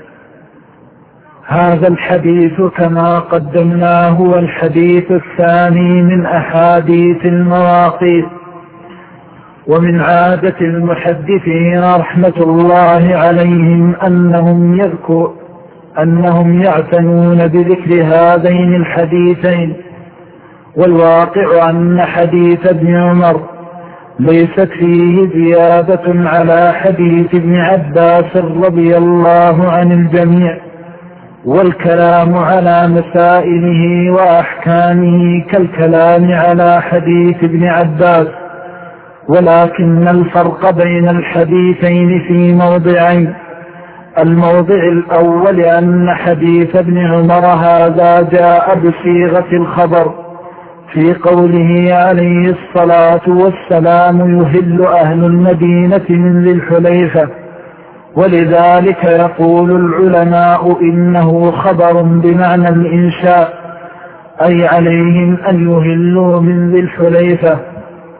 هذا الحديث كما قدمناه هو الحديث الثاني من أحاديث المواقيت. ومن عادة المحدثين رحمة الله عليهم أنهم يذكر أنهم يعتنون بذكر هذين الحديثين، والواقع أن حديث ابن عمر ليست فيه زيادة على حديث ابن عباس رضي الله عن الجميع، والكلام على مسائله وأحكامه كالكلام على حديث ابن عباس، ولكن الفرق بين الحديثين في موضعين: الموضع الأول أن حديث ابن عمر هذا جاء بصيغة الخبر في قوله عليه الصلاة والسلام: يهل أهل المدينة من ذي الحليفة، ولذلك يقول العلماء إنه خبر بمعنى الإنشاء، أي عليهم أن يهلوا من ذي الحليفة.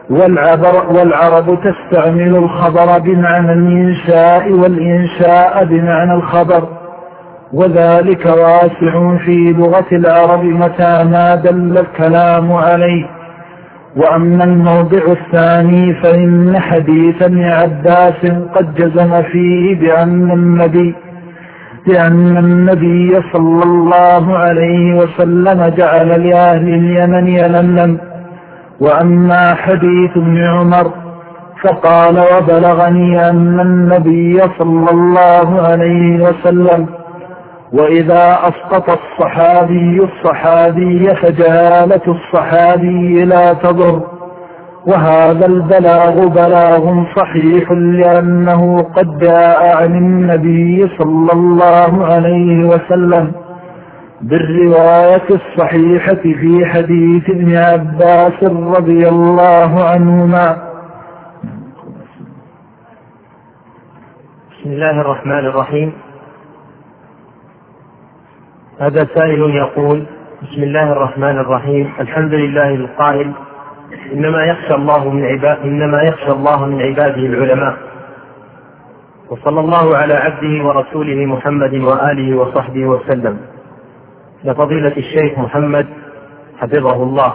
والعبر والعرب تستعمل الخبر بمعنى الإنشاء والإنشاء بمعنى الخبر، وذلك واسع في لغة العرب متى ما دل الكلام عليه. وأما الموضع الثاني فإن حديث ابن عباس قد جزم فيه بأن النبي بأن النبي صلى الله عليه وسلم جعل لأهل اليمن يلملم. وأما حديث ابن عمر فقال وبلغني أن النبي صلى الله عليه وسلم وإذا أسقط الصحابي الصحابي فجهالة الصحابي لا تضر. وهذا البلاغ بلاغ صحيح لأنه قد جاء عن النبي صلى الله عليه وسلم بالرواية الصحيحة في حديث ابن عباس رضي الله عنهما. بسم الله الرحمن الرحيم. هذا سائل يقول: بسم الله الرحمن الرحيم، الحمد لله القائل إنما يخشى الله من عباد إنما يخشى الله من عباده العلماء، وصلى الله على عبده ورسوله محمد وآله وصحبه وسلم. لفضيلة الشيخ محمد حفظه الله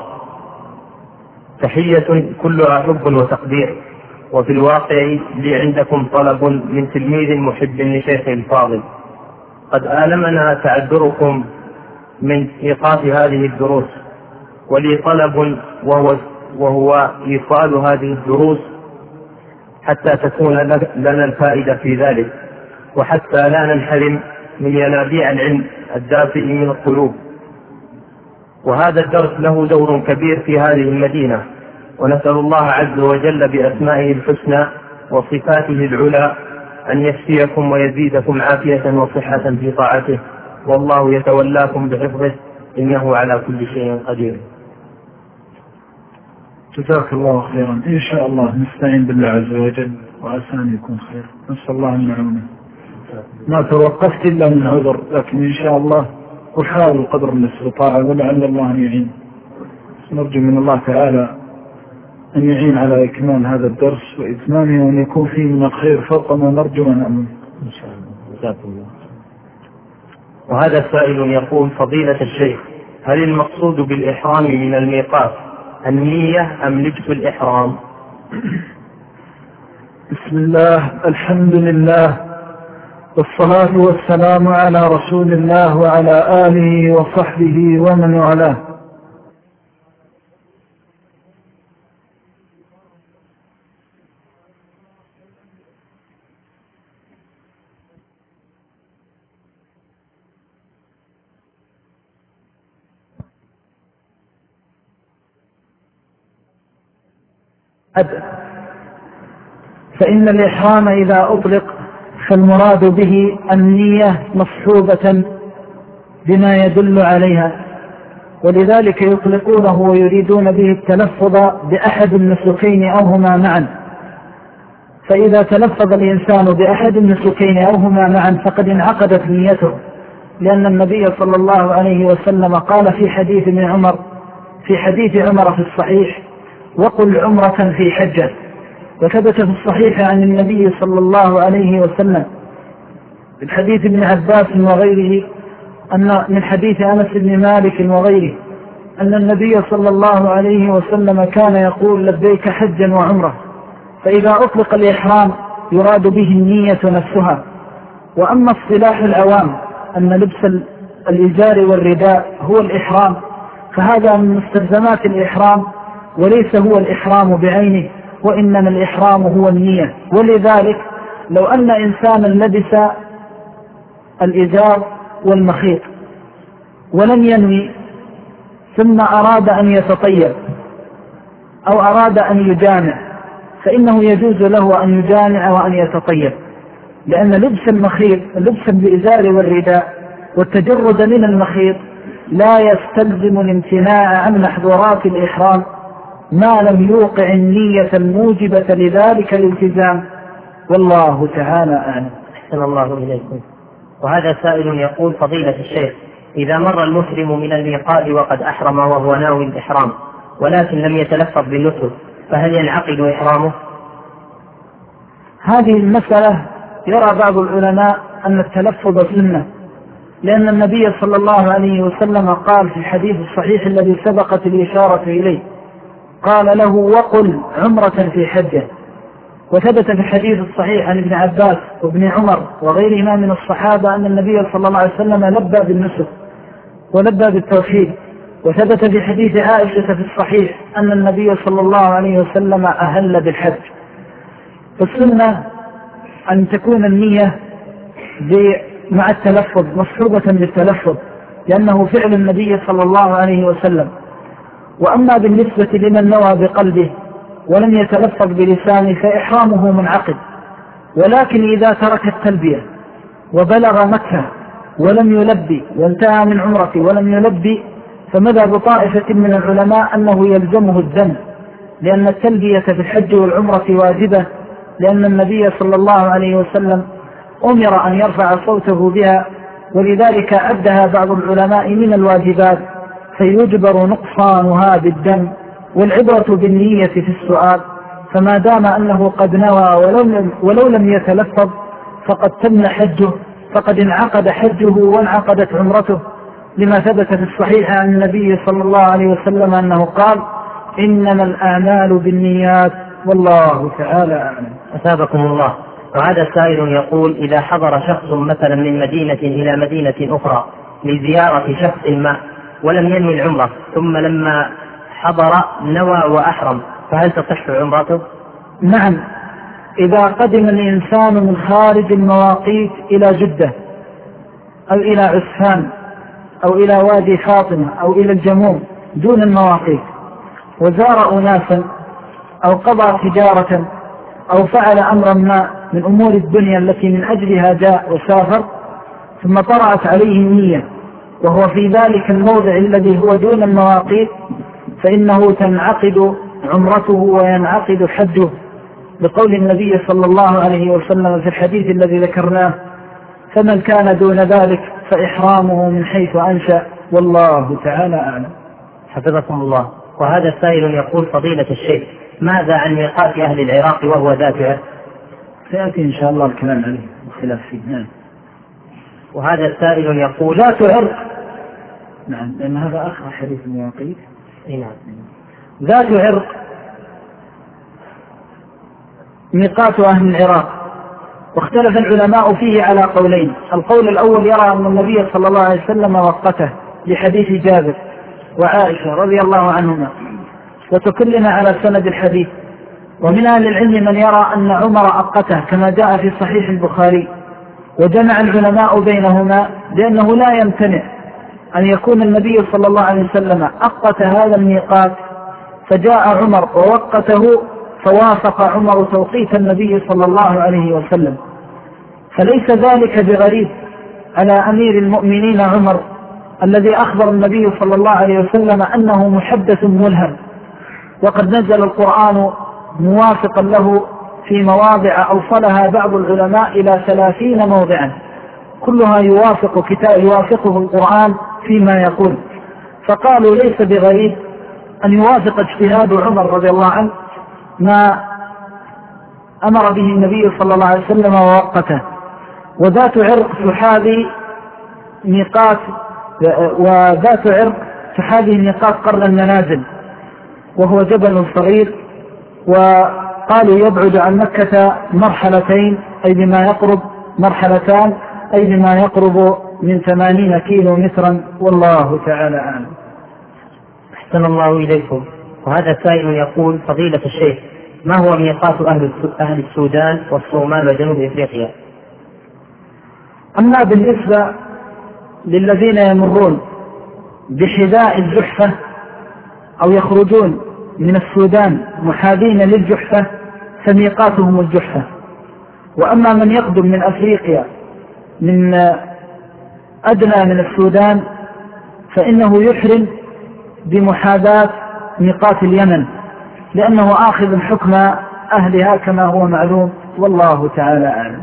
تحية كلها حب وتقدير، وفي الواقع لي عندكم طلب من تلميذ محب لشيخ الفاضل. قد آلمنا تعذركم من إيقاف هذه الدروس، ولي طلب وهو, وهو إيصال هذه الدروس حتى تكون لنا الفائدة في ذلك، وحتى لا ننحرم من ينابيع العلم الدافئ من القلوب. وهذا الدرس له دور كبير في هذه المدينة، ونسأل الله عز وجل بأسمائه الحسنى وصفاته العلى أن يشفيكم ويزيدكم عافية وصحة في طاعته، والله يتولاكم بحفظه إنه على كل شيء قدير. جزاك الله خيرا. إن شاء الله نستعين بالله عز وجل وعسى أن يكون خير. نسأل الله أن يعونه. ما توقفت إلا من عذر، لكن إن شاء الله أحاول قدر الاستطاعة ولعل الله أن يعين. نرجو من الله تعالى أن يعين على إكمال هذا الدرس وإتمامه، وأن يكون فيه من الخير فوق ما نرجو ونأمل إن شاء الله. جزاك الله. وهذا السائل يقول: فضيلة الشيخ، هل المقصود بالإحرام من الميقات النية أم لبس الإحرام؟ بسم الله، الحمد لله، والصلاة والسلام على رسول الله وعلى آله وصحبه ومن والاه. فإن الإحرام إذا أطلق فالمراد به النية مصحوبة بما يدل عليها، ولذلك يطلقونه ويريدون به التلفظ بأحد النسكين أو هما معا. فإذا تلفظ الإنسان بأحد النسكين أو هما معا فقد انعقدت نيته، لأن النبي صلى الله عليه وسلم قال في حديث ابن عمر في حديث عمر في الصحيح: وقل عمرة في حجة. وثبت في الصحيح عن النبي صلى الله عليه وسلم من حديث ابن عباس وغيره أن من حديث أنس بن مالك وغيره أن النبي صلى الله عليه وسلم كان يقول: لبيك حجا وعمرة. فإذا أطلق الإحرام يراد به النية نفسها. وأما اصطلاح العوام أن لبس الإزار والرداء هو الإحرام، فهذا من مستلزمات الإحرام وليس هو الإحرام بعينه، وإنما الإحرام هو النية. ولذلك لو أن إنسانا لبس الإزار والمخيط ولم ينوي ثم أراد أن يتطيب أو أراد أن يجامع فإنه يجوز له أن يجامع وأن يتطيب، لأن لبس المخيط لبس الإزار والرداء والتجرد من المخيط لا يستلزم الامتناع عن محظورات الإحرام ما لم يوقع النية الموجبة لذلك الالتزام، والله تعالى أعلم. أحسن الله إليكم. وهذا سائل يقول: فضيلة الشيخ، إذا مر المحرم من الميقات وقد أحرم وهو ناوي الإحرام ولكن لم يتلفظ بالنسك، فهل ينعقد إحرامه؟ هذه المسألة يرى بعض العلماء أن التلفظ سنة، لأن النبي صلى الله عليه وسلم قال في الحديث الصحيح الذي سبقت الإشارة إليه، قال له وقل عمرة في حجة. وثبت في الحديث الصحيح عن ابن عباس وابن عمر وغيرهما من الصحابة أن النبي صلى الله عليه وسلم لبى بالنسك ولبى بالتوحيد. وثبت في حديث عائشة في الصحيح أن النبي صلى الله عليه وسلم أهل بالحج. فالسنة أن تكون النية مع التلفظ مصحوبة بالتلفظ، لأنه فعل النبي صلى الله عليه وسلم. وأما بالنسبة لمن نوى بقلبه ولم يتلفظ بلسانه فإحرامه منعقد، ولكن إذا ترك التلبية وبلغ مكة ولم يلبي وانتهى من عمرته ولم يلبي، فمذهب طائفة من العلماء أنه يلزمه الذنب، لأن التلبية في الحج والعمرة واجبة، لأن النبي صلى الله عليه وسلم أمر أن يرفع صوته بها، ولذلك عدها بعض العلماء من الواجبات، فيجبر نقصانها بالدم، والعبرة بالنية في السؤال. فما دام أنه قد نوى ولو, ولو لم يتلفظ فقد تم حجه، فقد انعقد حجه وانعقدت عمرته، لما ثبت في الصحيح عن النبي صلى الله عليه وسلم أنه قال إنما الأعمال بالنيات والله تعالى أعلم. أثابكم الله. وهذا سائل يقول إذا حضر شخص مثلا من مدينة إلى مدينة أخرى لزيارة شخص ما ولم ينوي العمرة، ثم لما حضر نوى وأحرم، فهل تصح عمرته؟ نعم، إذا قدم الإنسان من خارج المواقيت إلى جدة أو إلى عسفان أو إلى وادي فاطمة أو إلى الجموم دون المواقيت، وزار أناسا أو قضى تجارة أو فعل أمرا ما من أمور الدنيا التي من أجلها جاء وسافر، ثم طرأت عليه النية وهو في ذلك الموضع الذي هو دون المواقيت، فإنه تنعقد عمرته وينعقد حجه، بقول النبي صلى الله عليه وسلم في الحديث الذي ذكرناه: فمن كان دون ذلك فإحرامه من حيث أنشأ والله تعالى أعلم. حفظكم الله. وهذا السائل يقول فضيلة الشيخ ماذا عن ميقات أهل العراق وهو ذات عرق؟ سيأتي إن شاء الله الكلام عليه والخلاف فيه. نعم. وهذا السائل يقول ذات عرق. نعم، لأن هذا آخر حديث المواقيت. نعم. ذات عرق ميقات أهل العراق، واختلف العلماء فيه على قولين. القول الأول يرى أن النبي صلى الله عليه وسلم وقته لحديث جابر وعائشة رضي الله عنهما، وتكلنا على سند الحديث. ومن أهل العلم من يرى أن عمر أقته كما جاء في صحيح البخاري، وجمع العلماء بينهما لأنه لا يمتنع أن يكون النبي صلى الله عليه وسلم أقت هذا الميقات فجاء عمر ووقته، فوافق عمر توقيت النبي صلى الله عليه وسلم، فليس ذلك بغريب على أمير المؤمنين عمر الذي أخبر النبي صلى الله عليه وسلم أنه محدث ملهم، وقد نزل القرآن موافقا له في مواضع أوصلها بعض العلماء إلى ثلاثين موضعا، كلها يوافق كتاب يوافقه القرآن فيما يقول، فقالوا ليس بغريب أن يوافق اجتهاد عمر رضي الله عنه ما أمر به النبي صلى الله عليه وسلم ووقته. وذات عرق تحاذي ميقات وذات عرق تحاذي ميقات قرن المنازل، وهو جبل صغير، وقالوا يبعد عن مكة مرحلتين أي بما يقرب مرحلتان أي بما يقرب من ثمانين كيلو مترا والله تعالى أعلم. أحسن الله إليكم. وهذا السائل يقول فضيلة الشيخ ما هو ميقات أهل السودان والصومال وجنوب إفريقيا؟ أما بالنسبة للذين يمرون بحذاء الجحفة أو يخرجون من السودان محاذين للجحفة فميقاتهم الجحفة. وأما من يقدم من أفريقيا من أدنى من السودان فإنه يحرم بمحاذاة ميقات اليمن، لأنه آخذ حكم أهلها كما هو معلوم والله تعالى أعلم.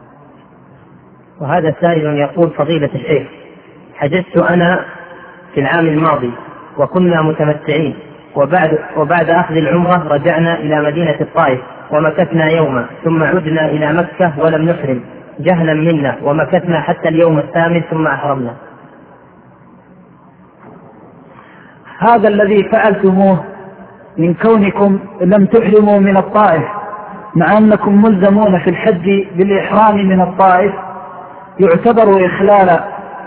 وهذا سائل يقول فضيلة الشيخ حجزت أنا في العام الماضي وكنا متمتعين، وبعد, وبعد أخذ العمرة رجعنا إلى مدينة الطائف ومكثنا يوما ثم عدنا إلى مكة ولم نحرم جهلا منا ومكثنا حتى اليوم الثامن ثم أحرمنا. هذا الذي فعلتموه من كونكم لم تحرموا من الطائف مع أنكم ملزمون في الحج بالإحرام من الطائف يعتبر إخلالا،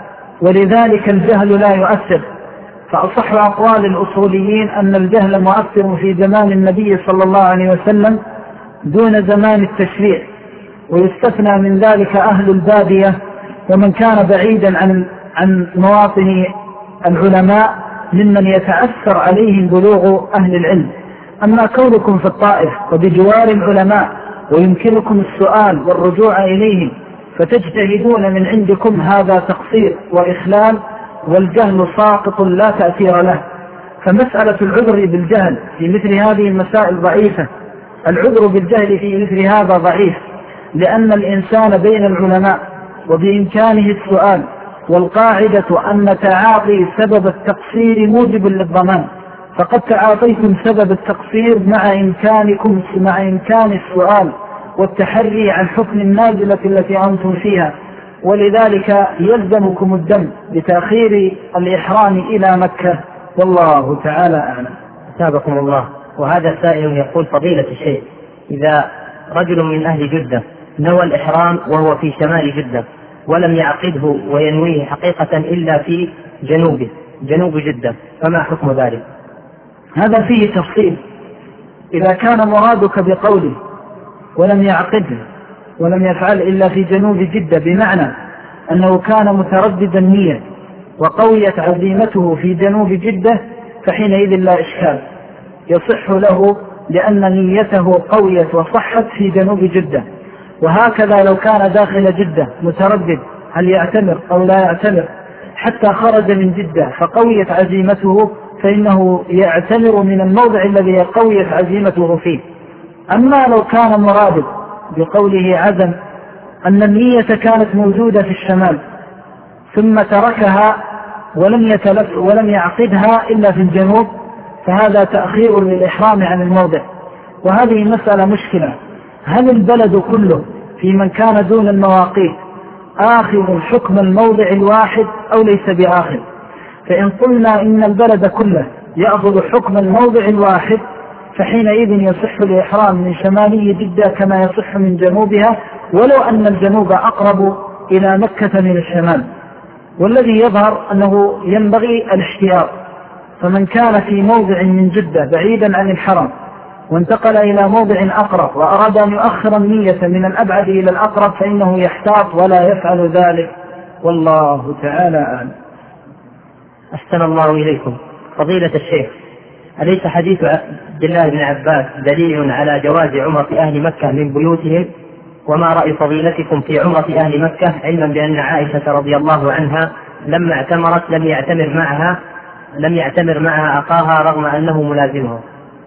ولذلك الجهل لا يؤثر. فأصح أقوال الأصوليين أن الجهل مؤثر في زمان النبي صلى الله عليه وسلم دون زمان التشريع، ويستثنى من ذلك أهل البادية ومن كان بعيدا عن عن مواطن العلماء ممن يتأثر عليهم بلوغ أهل العلم. أما كونكم في الطائف وبجوار العلماء ويمكنكم السؤال والرجوع إليهم فتجتهدون من عندكم، هذا تقصير وإخلال، والجهل ساقط لا تأثير له. فمسألة العذر بالجهل في مثل هذه المسائل ضعيفة. العذر بالجهل في مثل هذا ضعيف، لأن الإنسان بين العلماء وبإمكانه السؤال، والقاعدة أن تعاطي سبب التقصير موجب للضمان، فقد تعاطيتم سبب التقصير مع إمكانكم مع إمكان السؤال والتحري عن حكم النازلة التي أنتم فيها، ولذلك يلزمكم الدم بتأخير الإحرام إلى مكة، والله تعالى أعلم. أثابكم الله. وهذا سائل يقول: فضيلة الشيخ، إذا رجل من أهل جدة نوى الإحرام وهو في شمال جدة ولم يعقده وينويه حقيقة إلا في جنوبه جنوب جدة، فما حكم ذلك؟ هذا فيه تفصيل. إذا كان مرادك بقوله ولم يعقده ولم يفعل إلا في جنوب جدة بمعنى أنه كان مترددا نية وقويت عزيمته في جنوب جدة، فحينئذ لا إشكال، يصح له لأن نيته قويت وصحت في جنوب جدة. وهكذا لو كان داخل جدة متردد هل يعتمر أو لا يعتمر حتى خرج من جدة فقويت عزيمته، فإنه يعتمر من الموضع الذي قويت عزيمته فيه. أما لو كان مراد بقوله عزم أن النية كانت موجودة في الشمال ثم تركها ولم يتلف ولم يعقدها إلا في الجنوب، فهذا تأخير للإحرام عن الموضع. وهذه مسألة مشكلة: هل البلد كله في من كان دون المواقيت آخذ حكم الموضع الواحد أو ليس بآخذ؟ فإن قلنا إن البلد كله يأخذ حكم الموضع الواحد، فحينئذ يصح الإحرام من شمالي جدة كما يصح من جنوبها، ولو أن الجنوب أقرب إلى مكة من الشمال. والذي يظهر أنه ينبغي الاحتياط، فمن كان في موضع من جدة بعيدا عن الحرم وانتقل إلى موضع أقرب وأراد أن يؤخر النية من الأبعد إلى الأقرب فإنه يحتاط ولا يفعل ذلك، والله تعالى أعلم. أحسن الله إليكم. فضيلة الشيخ، أليس حديث عبد الله بن عباس دليل على جواز عمرة أهل مكة من بيوتهم؟ وما رأي فضيلتكم في عمرة أهل مكة، علما بأن عائشة رضي الله عنها لما اعتمرت لم يعتمر معها لم يعتمر معها أخاها رغم أنه ملازمها؟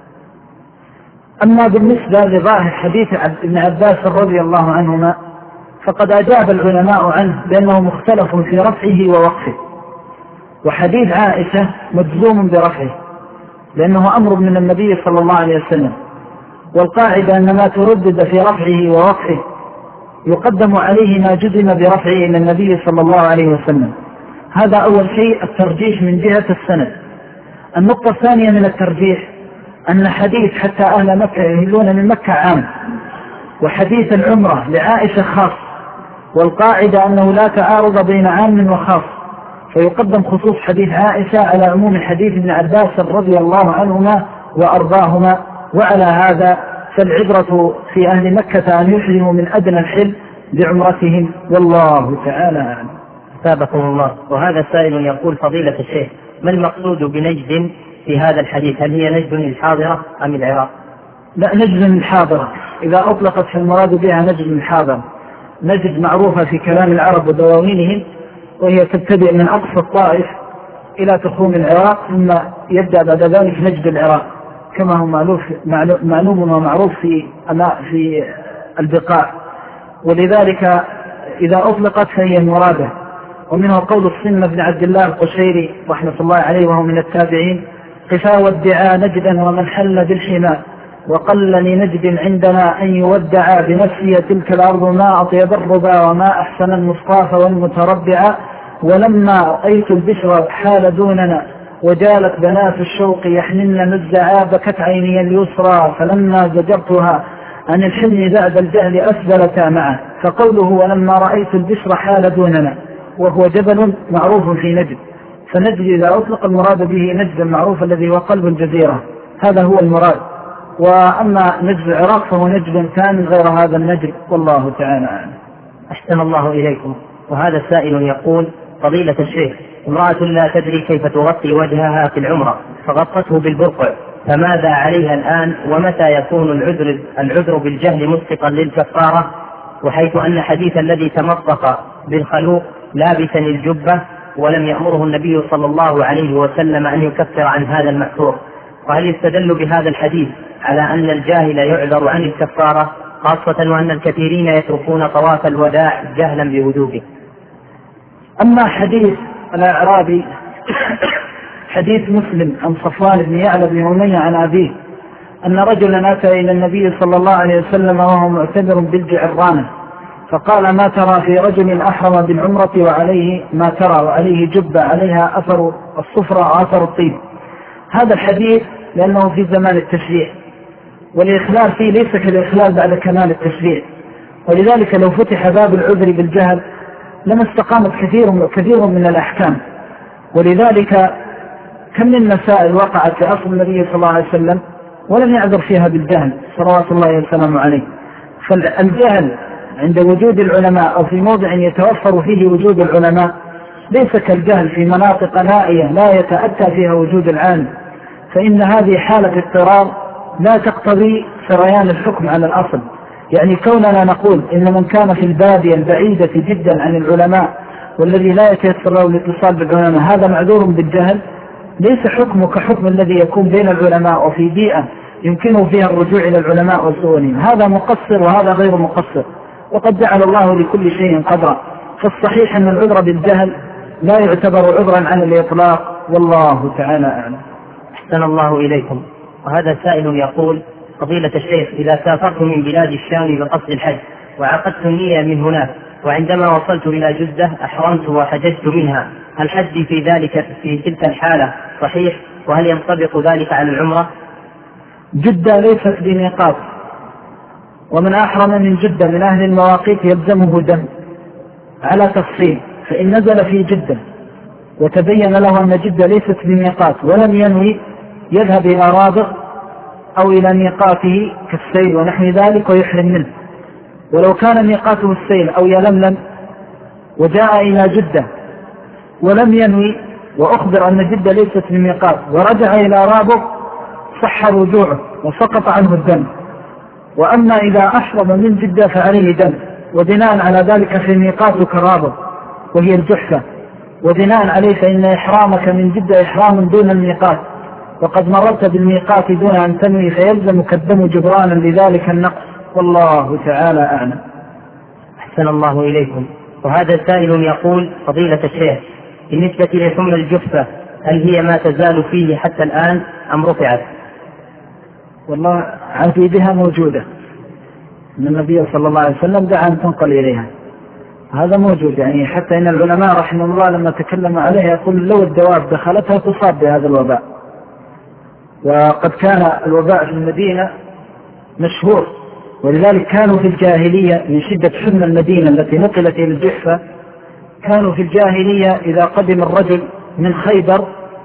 أما بالنسبة لظاهر حديث ابن عباس رضي الله عنهما فقد أجاب العلماء عنه بأنه مختلف في رفعه ووقفه، وحديث عائشة مجزوم برفعه لأنه أمر من النبي صلى الله عليه وسلم، والقاعدة أن ما تردد في رفعه ووقفه يقدم عليه ما جزم برفعه إلى النبي صلى الله عليه وسلم. هذا أول شيء، الترجيح من جهة السند. النقطة الثانية من الترجيح أن حديث حتى أهل مكة يهلون من مكة عام، وحديث العمرة لعائشة خاص، والقاعدة أنه لا تعارض بين عام وخاص، فيقدم خصوص حديث عائشة على عموم حديث ابن عباس رضي الله عنهما وأرضاهما. وعلى هذا فالعبرة في أهل مكة أن يحرموا من أدنى الحل بعمرتهم، والله تعالى أعلم. أثابكم الله. وهذا سائل يقول: فضيلة الشيخ، ما المقصود بنجد في هذا الحديث؟ هل هي نجد الحاضرة أم العراق؟ لا، نجد الحاضرة. إذا أطلقت فالمراد بها نجد الحاضرة. نجد معروفة في كلام العرب ودواوينهم، وهي تبتدئ من أقصى الطائف إلى تخوم العراق، ثم يبدأ بعد ذلك نجد العراق كما هو معلوم ومعروف في في البقاع. ولذلك إذا أطلقت فهي المرادة. ومنه قول الصنة بن عبد الله القشيري رحمة الله عليه وهو من التابعين: قفا وادعا نجدا ومن حل بالحمى وقل لنجد عندنا أن يودع بنفسي تلك الأرض ما أطيب الربا وما أحسن المصطاف والمتربع ولما رأيت البشر حال دوننا وجالت بنات الشوق يحنن نزعا بكت عيني اليسرى فلما زجرتها عن الحلم بعد الجهل أسبلتا معه. فقوله ولما رأيت البشر حال دوننا وهو جبل معروف في نجد، فنجد إذا أطلق المراد به نجد المعروف الذي هو قلب الجزيرة هذا هو المراد، وأما نجد العراق فهو نجد كان غير هذا النجد والله تعالى أعلم. أحسن الله إليكم. وهذا سائل يقول فضيلة الشيخ امرأة لا تدري كيف تغطي وجهها في العمرة فغطته بالبرقع فماذا عليها الآن ومتى يكون العذر, العذر بالجهل مسقطا للكفارة، وحيث أن حديث الذي تمطق بالخلوق لابسا الجبة ولم يأمره النبي صلى الله عليه وسلم أن يكفر عن هذا المكروه، وهل يستدل بهذا الحديث على أن الجاهل يعذر عن الكفارة خاصة وأن الكثيرين يتركون طواف الوداع جهلا بوجوبه؟ أما حديث الأعرابي حديث مسلم عن صفوان بن يعلى بن أمية عن أبيه أن رجلا أتى إلى النبي صلى الله عليه وسلم وهو معتبر بالجعرانة فقال ما ترى في رجل أحرم بالعمرة وعليه ما ترى وعليه جبة عليها أثر الصفرة وأثر الطيب. هذا الحديث لأنه في زمان التشريع والإخلال فيه ليس كالإخلال بعد كمال التشريع، ولذلك لو فتح باب العذر بالجهل لما استقامت كثير كثير من الأحكام. ولذلك كم من مسائل وقعت في أصل النبي صلى الله عليه وسلم ولم يعذر فيها بالجهل صلوات الله وسلامه عليه. فالجهل عند وجود العلماء أو في موضع يتوفر فيه وجود العلماء ليس كالجهل في مناطق نائية لا يتأتى فيها وجود العالم، فإن هذه حالة اضطرار لا تقتضي سريان الحكم على الأصل. يعني كوننا نقول إن من كان في البادية البعيدة جدا عن العلماء والذي لا يتيسر له الاتصال بالعلماء هذا معذور بالجهل، ليس حكمه كحكم الذي يكون بين العلماء وفي بيئة يمكنه فيها الرجوع إلى العلماء وسؤالهم، هذا مقصر وهذا غير مقصر، وقد جعل الله لكل شيء قدرا. فالصحيح أن العذر بالجهل لا يعتبر عذرا عن الإطلاق والله تعالى أعلم. أحسن الله إليكم. وهذا سائل يقول فضيلة الشيخ إذا سافرت من بلاد الشام بقصد الحج وعقدت النية من هناك وعندما وصلت إلى جدة أحرمت وحججت منها، هل حجي في ذلك في تلك الحالة صحيح؟ وهل ينطبق ذلك على العمرة؟ جدة ليست بميقات، ومن أحرم من جدة من أهل المواقيت يلزمه دم على تفصيل، فإن نزل في جدة وتبين له أن جدة ليست بميقات ولم ينوي يذهب إلى رابغ أو إلى ميقاته كالسيل ونحو ذلك ويحرم منه. ولو كان ميقاته السيل أو يلملم وجاء إلى جدة ولم ينوي وأخبر أن جدة ليست بميقات ورجع إلى رابغ صح رجوعه وسقط عنه الدم. وأما إذا أحرم من جدة فعليه دم، وبناء على ذلك في ميقاتك رابغ وهي الجحفة، وبناء عليه فإن إحرامك من جدة إحرام دون الميقات، وقد مررت بالميقات دون أن تنوي فيلزمك الدم جبرانا لذلك النقص والله تعالى أعلم. أحسن الله إليكم. وهذا سائل يقول فضيلة الشيخ بالنسبة لحمى الجحفة هل هي ما تزال فيه حتى الآن أم رفعت؟ والله عادي بها موجودة، أن النبي صلى الله عليه وسلم دعا أن تنقل إليها، هذا موجود. يعني حتى إن العلماء رحمه الله لما تكلم عليها يقول لو الدواب دخلتها تصاب بهذا الوباء. وقد كان الوباء في المدينة مشهور، ولذلك كانوا في الجاهلية من شدة حمى المدينة التي نقلت إلى الجحفة، كانوا في الجاهلية إذا قدم الرجل من خيبر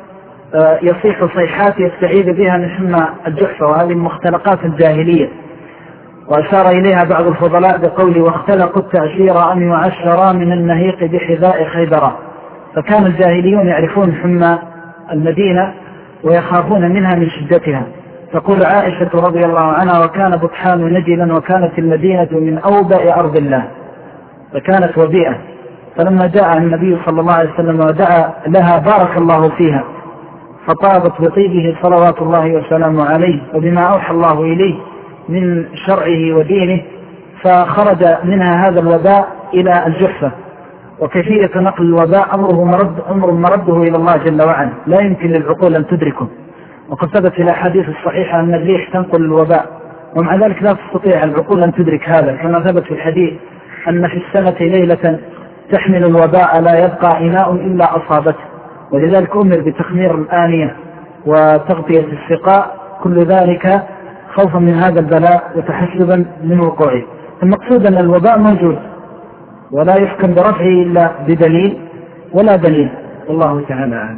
يصيح صيحات يستعيذ بها من حمى الجحفة، وهذه مختلقات الجاهلية. وأشار إليها بعض الفضلاء بقوله واختلقوا التأشير أن يعشرا من النهيق بحذاء خيبرا. فكان الجاهليون يعرفون حمى المدينة ويخافون منها من شدتها. تقول عائشة رضي الله عنها وكان بطحان نجلا وكانت المدينة من أوبئ أرض الله، فكانت وبيئة. فلما جاء النبي صلى الله عليه وسلم ودعا لها بارك الله فيها فطابت بطيبه صلوات الله وسلامه عليه وبما أوحى الله إليه من شرعه ودينه، فخرج منها هذا الوباء إلى الجحفة. وكيفية نقل الوباء أمره مرد أمر مرده إلى الله جل وعلا لا يمكن للعقول أن تدركه. وقد ثبت في الأحاديث الصحيحة أن الريح تنقل الوباء، ومع ذلك لا تستطيع العقول أن تدرك هذا، كما ثبت في الحديث أن في السنة ليلة تحمل الوباء لا يبقى إناء إلا أصابته، ولذلك أمر بتخمير الآنية وتغطية السقاء، كل ذلك خوفا من هذا البلاء وتحسبا من وقوعه. المقصود أن الوباء موجود ولا يحكم برفعه إلا بدليل ولا دليل، والله تعالى أعلم.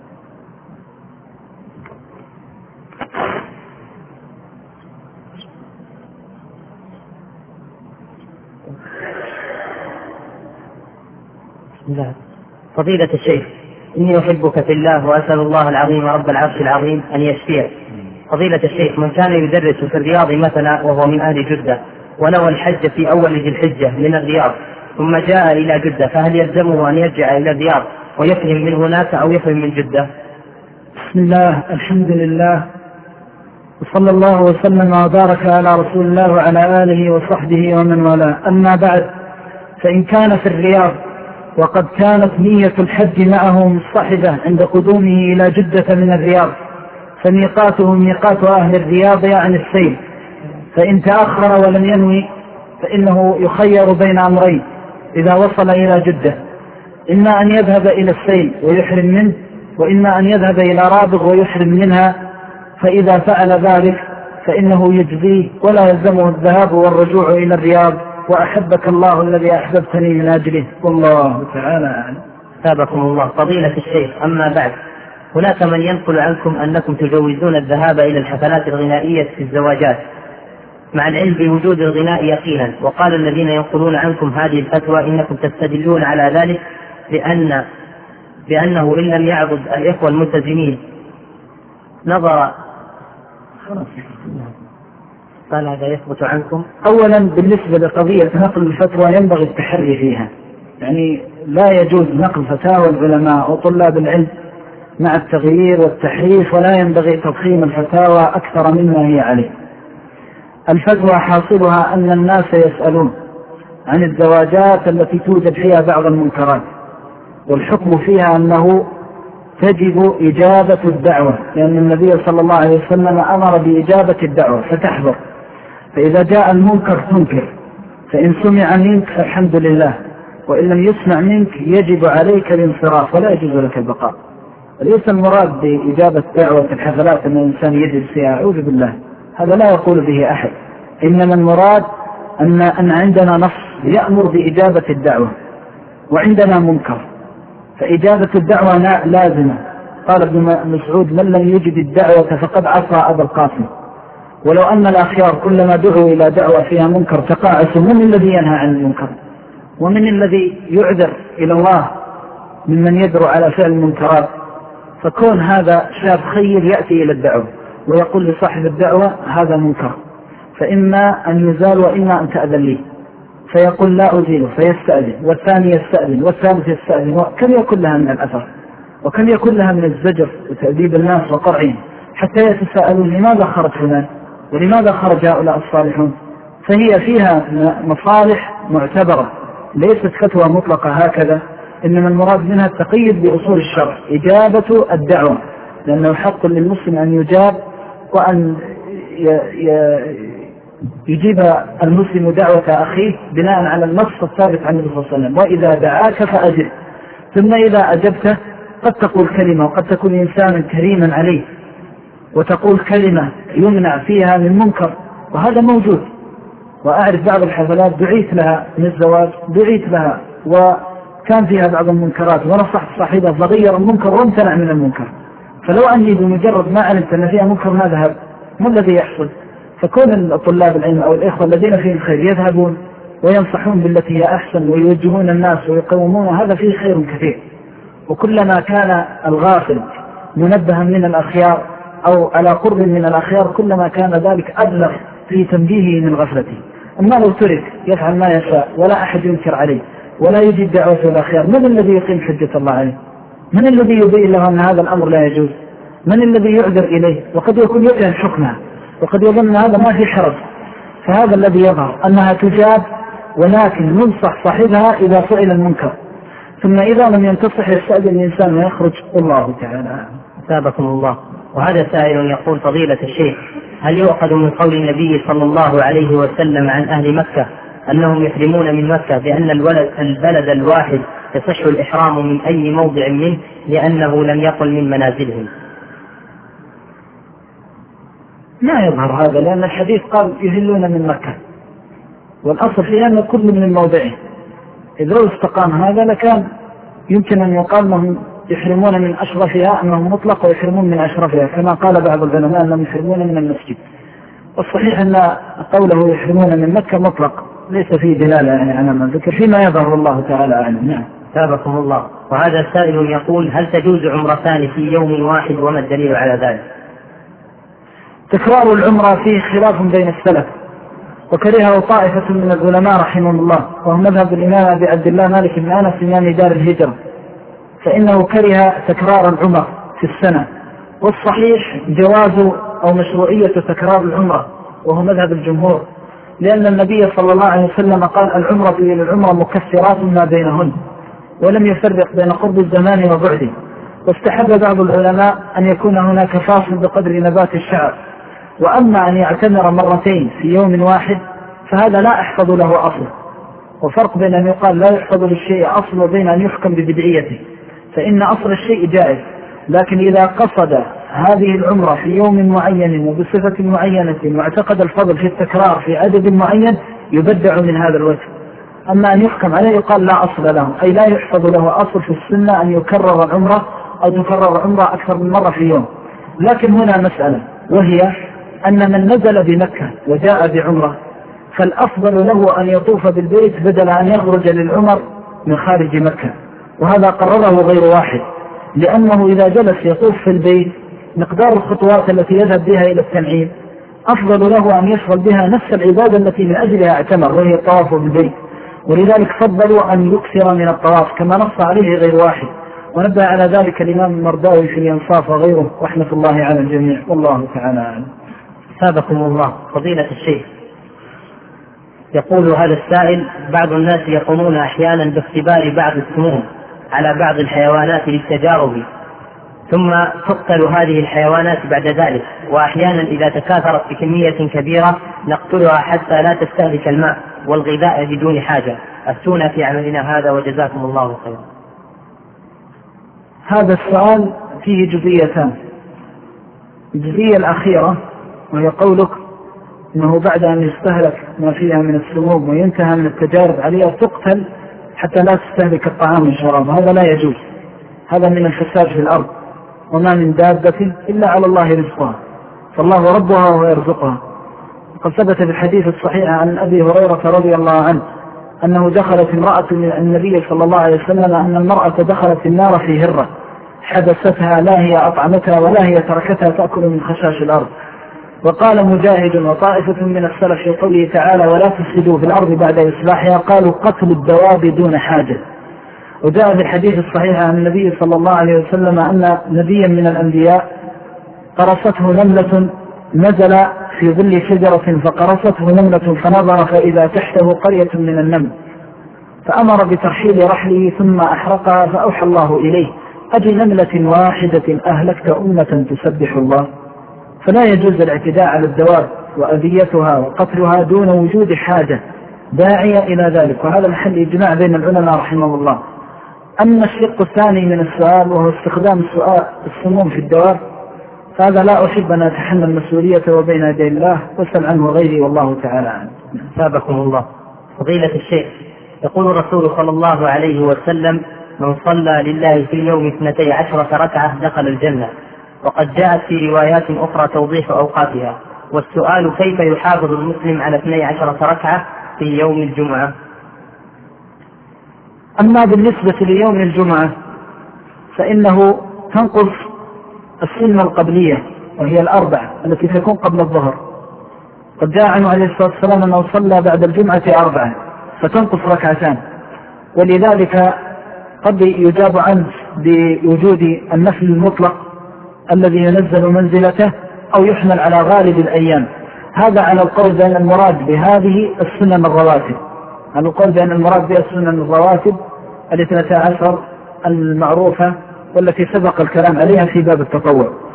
فضيلة الشيخ، إني أحبك في الله وأسأل الله العظيم رب العرش العظيم أن يشفيه. فضيلة الشيخ، من كان يدرس في الرياض مثلا وهو من أهل جدة ونوى الحج في أول ذي الحجة من الرياض ثم جاء إلى جدة، فهل يلزمه أن يرجع إلى الرياض ويحرم من هناك أو يحرم من جدة؟ بسم الله، الحمد لله، وصلى الله وسلم وبارك على رسول الله وعلى آله وصحبه ومن والاه. أما بعد، فإن كان في الرياض وقد كانت نية الحج معه مصطحبة عند قدومه إلى جدة من الرياض، فميقاته ميقات أهل الرياض عن السيل، فإن تأخر ولم ينوي فإنه يخير بين أمرين إذا وصل إلى جدة، إما أن يذهب إلى السيل ويحرم منه، وإما أن يذهب إلى رابغ ويحرم منها، فإذا فعل ذلك فإنه يجزيه ولا يلزمه الذهاب والرجوع إلى الرياض. وأحبك الله الذي أحببتني من أجله، والله تعالى أعلم. ثابكم الله. فضيلة الشيخ، أما بعد، هناك من ينقل عنكم أنكم تجوزون الذهاب إلى الحفلات الغنائية في الزواجات مع العلم بوجود الغناء يقينا، وقال الذين ينقلون عنكم هذه الفتوى إنكم تستدلون على ذلك بأن بأنه إن لم يعبد الإخوة الملتزمين نظر. قال هذا يثبت عنكم. أولا بالنسبة لقضية نقل الفتوى ينبغي التحري فيها، يعني لا يجوز نقل فتاوى العلماء وطلاب العلم مع التغيير والتحريف، ولا ينبغي تضخيم الفتاوى أكثر مما هي عليه. الفتوى حاصلها أن الناس يسألون عن الزواجات التي توجد فيها بعض المنكرات، والحكم فيها أنه تجب إجابة الدعوة، لأن النبي صلى الله عليه وسلم أمر بإجابة الدعوة فتحضر، فإذا جاء المنكر تنكر، فإن سمع منك فالحمد لله، وإن لم يسمع منك يجب عليك الانصراف ولا يجوز لك البقاء. وليس المراد بإجابة دعوة الحفلات أن الإنسان يجلس فيها، أعوذ بالله، هذا لا يقول به أحد، إنما المراد أن, أن عندنا نص يأمر بإجابة الدعوة وعندنا منكر، فإجابة الدعوة لازمة. قال ابن مسعود: من لم يجب الدعوة فقد عصى أبا القاسم. ولو أن الأخيار كلما دعوا إلى دعوة فيها منكر تقاعسوا، من الذي ينهى عن المنكر؟ ومن الذي يعذر إلى الله ممن يدعو على فعل المنكرات؟ فكون هذا شاب خير يأتي إلى الدعوة ويقول لصاحب الدعوة هذا منكر، فإما أن يزال وإما أن تأذن لي، فيقول لا أزيله فيستأذن، والثاني يستأذن، والثالث يستأذن، وكم يكون لها من الأثر وكم يكون لها من الزجر وتأديب الناس وقرعهم، حتى يتساءلون لماذا خرج هنا ولماذا خرج هؤلاء الصالحون. فهي فيها مصالح معتبرة، ليست فتوى مطلقة هكذا، إنما المراد منها التقييد بأصول الشرع، إجابة الدعوة، لأنه حق للمسلم أن يجاب وأن يجيب المسلم دعوة أخيه بناء على النص الثابت عن النبي صلى الله عليه وسلم: وإذا دعاك فأجب. ثم إذا أجبته قد تقول كلمة، وقد تكون إنسانا كريما عليه وتقول كلمة يمنع فيها من منكر، وهذا موجود. وأعرف بعض الحفلات دعيت لها من الزواج، دعيت لها وكان فيها بعض المنكرات ونصحت صاحبها فغير المنكر وامتنع من المنكر. فلو أني بمجرد ما علمت أن فيها منكر ما ذهب، ما الذي يحصل؟ فكون طلاب العلم أو الإخوة الذين فيهم خير يذهبون وينصحون بالتي هي أحسن ويوجهون الناس ويقومون، هذا فيه خير كثير. وكلما كان الغافل منبها من الأخيار أو على قرب من الأخيار كلما كان ذلك أبلغ في تنبيهه من غفلته. أما لو ترك يفعل ما يشاء ولا أحد ينكر عليه ولا يجيب دعوة الأخيار، من الذي يقيم حجة الله عليه؟ من الذي يبين له أن هذا الأمر لا يجوز؟ من الذي يعذر إليه؟ وقد يكون يعلن حكمها وقد يظن هذا ما في حرج. فهذا الذي يظهر أنها تجاب، ولكن ننصح صاحبها إذا فعل المنكر، ثم إذا لم ينتصح يستأذن الإنسان ويخرج. الله تعالى. ثابكم الله. وهذا سائل يقول: فضيلة الشيخ، هل يؤخذ من قول النبي صلى الله عليه وسلم عن أهل مكة أنهم يحرمون من مكة بأن الولد البلد الواحد يصح الإحرام من أي موضع منه لأنه لم يقل من منازلهم؟ ما يظهر هذا، لأن الحديث قال يهلون من مكة، والأصل فيه أن كل من الموضعين. إذا لو استقام هذا لكان يمكن أن يقال أنهم يحرمون من أشرفها أنهم مطلق ويحرمون من أشرفها، كما قال بعض العلماء أنهم يحرمون من المسجد. والصحيح أن قوله يحرمون من مكة مطلق ليس فيه دلالة يعني على ما ذكر فيما يظهر الله تعالى أعلم. نعم. ثابكم الله. وهذا سائل يقول: هل تجوز عمرتان في يوم واحد وما الدليل على ذلك؟ تكرار العمرة فيه خلاف بين السلف، وكرهه طائفة من العلماء رحمهم الله، وهو مذهب الإمام أبي عبد الله مالك بن أنس إمام دار الهجرة، فإنه كره تكرار العمر في السنة. والصحيح جواز أو مشروعية تكرار العمرة، وهو مذهب الجمهور، لأن النبي صلى الله عليه وسلم قال: العمرة إلى العمرة مكفرات ما بينهن، ولم يفرق بين قرب الزمان وبعده. واستحب بعض العلماء أن يكون هناك فاصل بقدر نبات الشعر. وأما أن يعتمر مرتين في يوم واحد فهذا لا يحفظ له أصل، وفرق بين أن يقال لا يحفظ للشيء أصل وبين أن يحكم ببدعيته، فإن أصل الشيء جائز، لكن إذا قصد هذه العمرة في يوم معين وبصفة معينة واعتقد الفضل في التكرار في عدد معين يبدع من هذا الوجه. أما أن يحكم عليه يقال لا أصل له، أي لا يحفظ له أصل في السنة أن يكرر العمرة أو تكرر عمرة أكثر من مرة في يوم. لكن هنا مسألة، وهي أن من نزل بمكة وجاء بعمرة فالأفضل له أن يطوف بالبيت بدل أن يخرج للعمر من خارج مكة، وهذا قرره غير واحد، لأنه إذا جلس يطوف في البيت مقدار الخطوات التي يذهب بها إلى التنعيم أفضل له أن يشغل بها نفس العبادة التي من أجلها اعتمر، وهي الطواف بالبيت. ولذلك فضلوا أن يكثر من الطواف كما نص عليه غير واحد، ونبه على ذلك الإمام المرداوي في الإنصاف وغيره رحمة الله على الجميع، والله تعالى أعلم. ثابكم الله. فضيلة الشيخ، يقول هذا السائل: بعض الناس يقومون أحيانا باختبار بعض السموم على بعض الحيوانات للتجارب، ثم تقتل هذه الحيوانات بعد ذلك، وأحيانا إذا تكاثرت بكمية كبيرة نقتلها حتى لا تستهلك الماء والغذاء بدون حاجة. أفتونا في عملنا هذا وجزاكم الله خيرا. هذا السؤال فيه جزئيتان. الجزئية الأخيرة وهي قولك أنه بعد أن يستهلك ما فيها من السموم وينتهى من التجارب عليها تقتل حتى لا تستهلك الطعام والشراب، هذا لا يجوز، هذا من الفساد في الأرض، وما من دابة إلا على الله رزقها، فالله ربها ويرزقها. قد ثبت في الحديث الصحيح عن أبي هريرة رضي الله عنه أنه دخلت امرأة من النبي صلى الله عليه وسلم أن المرأة دخلت النار في هرة حبستها، لا هي أطعمتها ولا هي تركتها تأكل من خشاش الأرض. وقال مجاهد وطائفة من السلف في قوله تعالى: ولا تفسدوا في الأرض بعد إصلاحها، قالوا قتل الدواب دون حاجة. وجاء في الحديث الصحيح عن النبي صلى الله عليه وسلم أن نبيا من الأنبياء قرصته نملة، نزل في ظل شجرة فقرصته نملة فنظر فإذا تحته قرية من النمل، فأمر بترحيل رحله ثم أحرقها، فأوحى الله إليه: أجي نملة واحدة أهلكت أمة تسبح الله. فلا يجوز الاعتداء على الدواب وأذيتها وقتلها دون وجود حاجة داعية إلى ذلك، وهذا محل إجماع بين العلماء رحمه الله. أما الشق الثاني من السؤال وهو استخدام السؤال السموم في الدواب، فهذا لا أحب أن أتحمل مسؤوليته وبين يدي الله، واسأل عنه غيري والله تعالى عنه. ثابكم الله. فضيلة الشيخ، يقول الرسول صلى الله عليه وسلم: من صلى لله في اليوم اثنتي عشرة ركعة دخل الجنة، وقد جاءت في روايات أخرى توضيح أوقاتها. والسؤال: كيف يحافظ المسلم على اثنتي عشرة ركعة في يوم الجمعة؟ أما بالنسبة ليوم الجمعة فإنه تنقص السنة القبلية وهي الأربع التي تكون قبل الظهر. قد جاء عنه عليه الصلاة والسلام أنه صلى بعد الجمعة أربعة فتنقص ركعتان، ولذلك قد يجاب عنه بوجود النفل المطلق الذي ينزل منزلته أو يحمل على غالب الأيام. هذا على القول بأن المراد بهذه السنن الرواتب، على القول بأن المراد بها السنن الرواتب الاثنتا عشر المعروفة والتي سبق الكلام عليها في باب التطوع.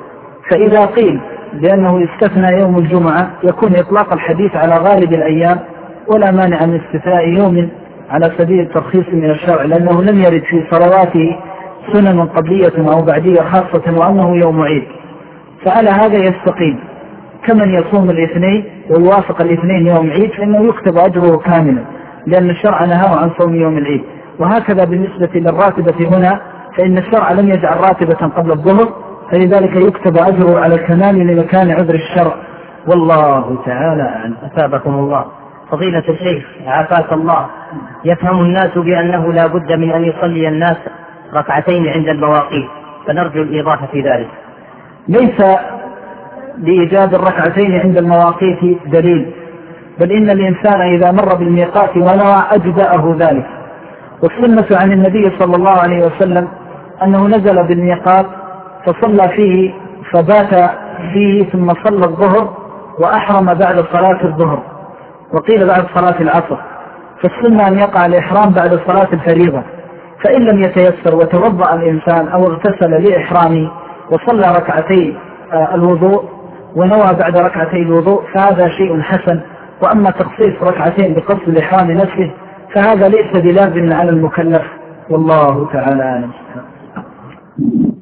فإذا قيل بأنه يستثنى يوم الجمعة يكون إطلاق الحديث على غالب الأيام، ولا مانع من استثناء يوم على سبيل الترخيص من الشرع، لأنه لم يرد في صلواته سنن قبلية أو بعدية خاصة وأنه يوم عيد، فعلى هذا يستقيم كمن يصوم الاثنين ويوافق الاثنين يوم عيد فإنه يكتب أجره كاملا، لأن الشرع نهاه عن صوم يوم العيد. وهكذا بالنسبة للراتبة هنا، فإن الشرع لم يجعل راتبة قبل الظهر، فلذلك يكتب أجره على الكمال لمكان عذر الشرع، والله تعالى أعلم. أثابكم الله. فضيلة الشيخ عافاك الله، يفهم الناس بأنه لا بد من أن يصلي الناس ركعتين عند المواقيت، فنرجو الإيضاح في ذلك. ليس لإيجاد الركعتين عند المواقيت دليل، بل إن الإنسان إذا مر بالميقات ونوى أجزأه ذلك. والسنة عن النبي صلى الله عليه وسلم أنه نزل بالميقات فصلى فيه فبات فيه ثم صلى الظهر وأحرم بعد صلاة الظهر، وقيل بعد صلاة العصر، فالسنة أن يقع الإحرام بعد صلاة الفريضة. فإن لم يتيسر وتوضأ الإنسان أو اغتسل لإحرامه وصلى ركعتي الوضوء ونوى بعد ركعتي الوضوء فهذا شيء حسن. وأما تخصيص ركعتين بقصد الإحرام نفسه فهذا ليس بلازم على المكلف، والله تعالى أعلم.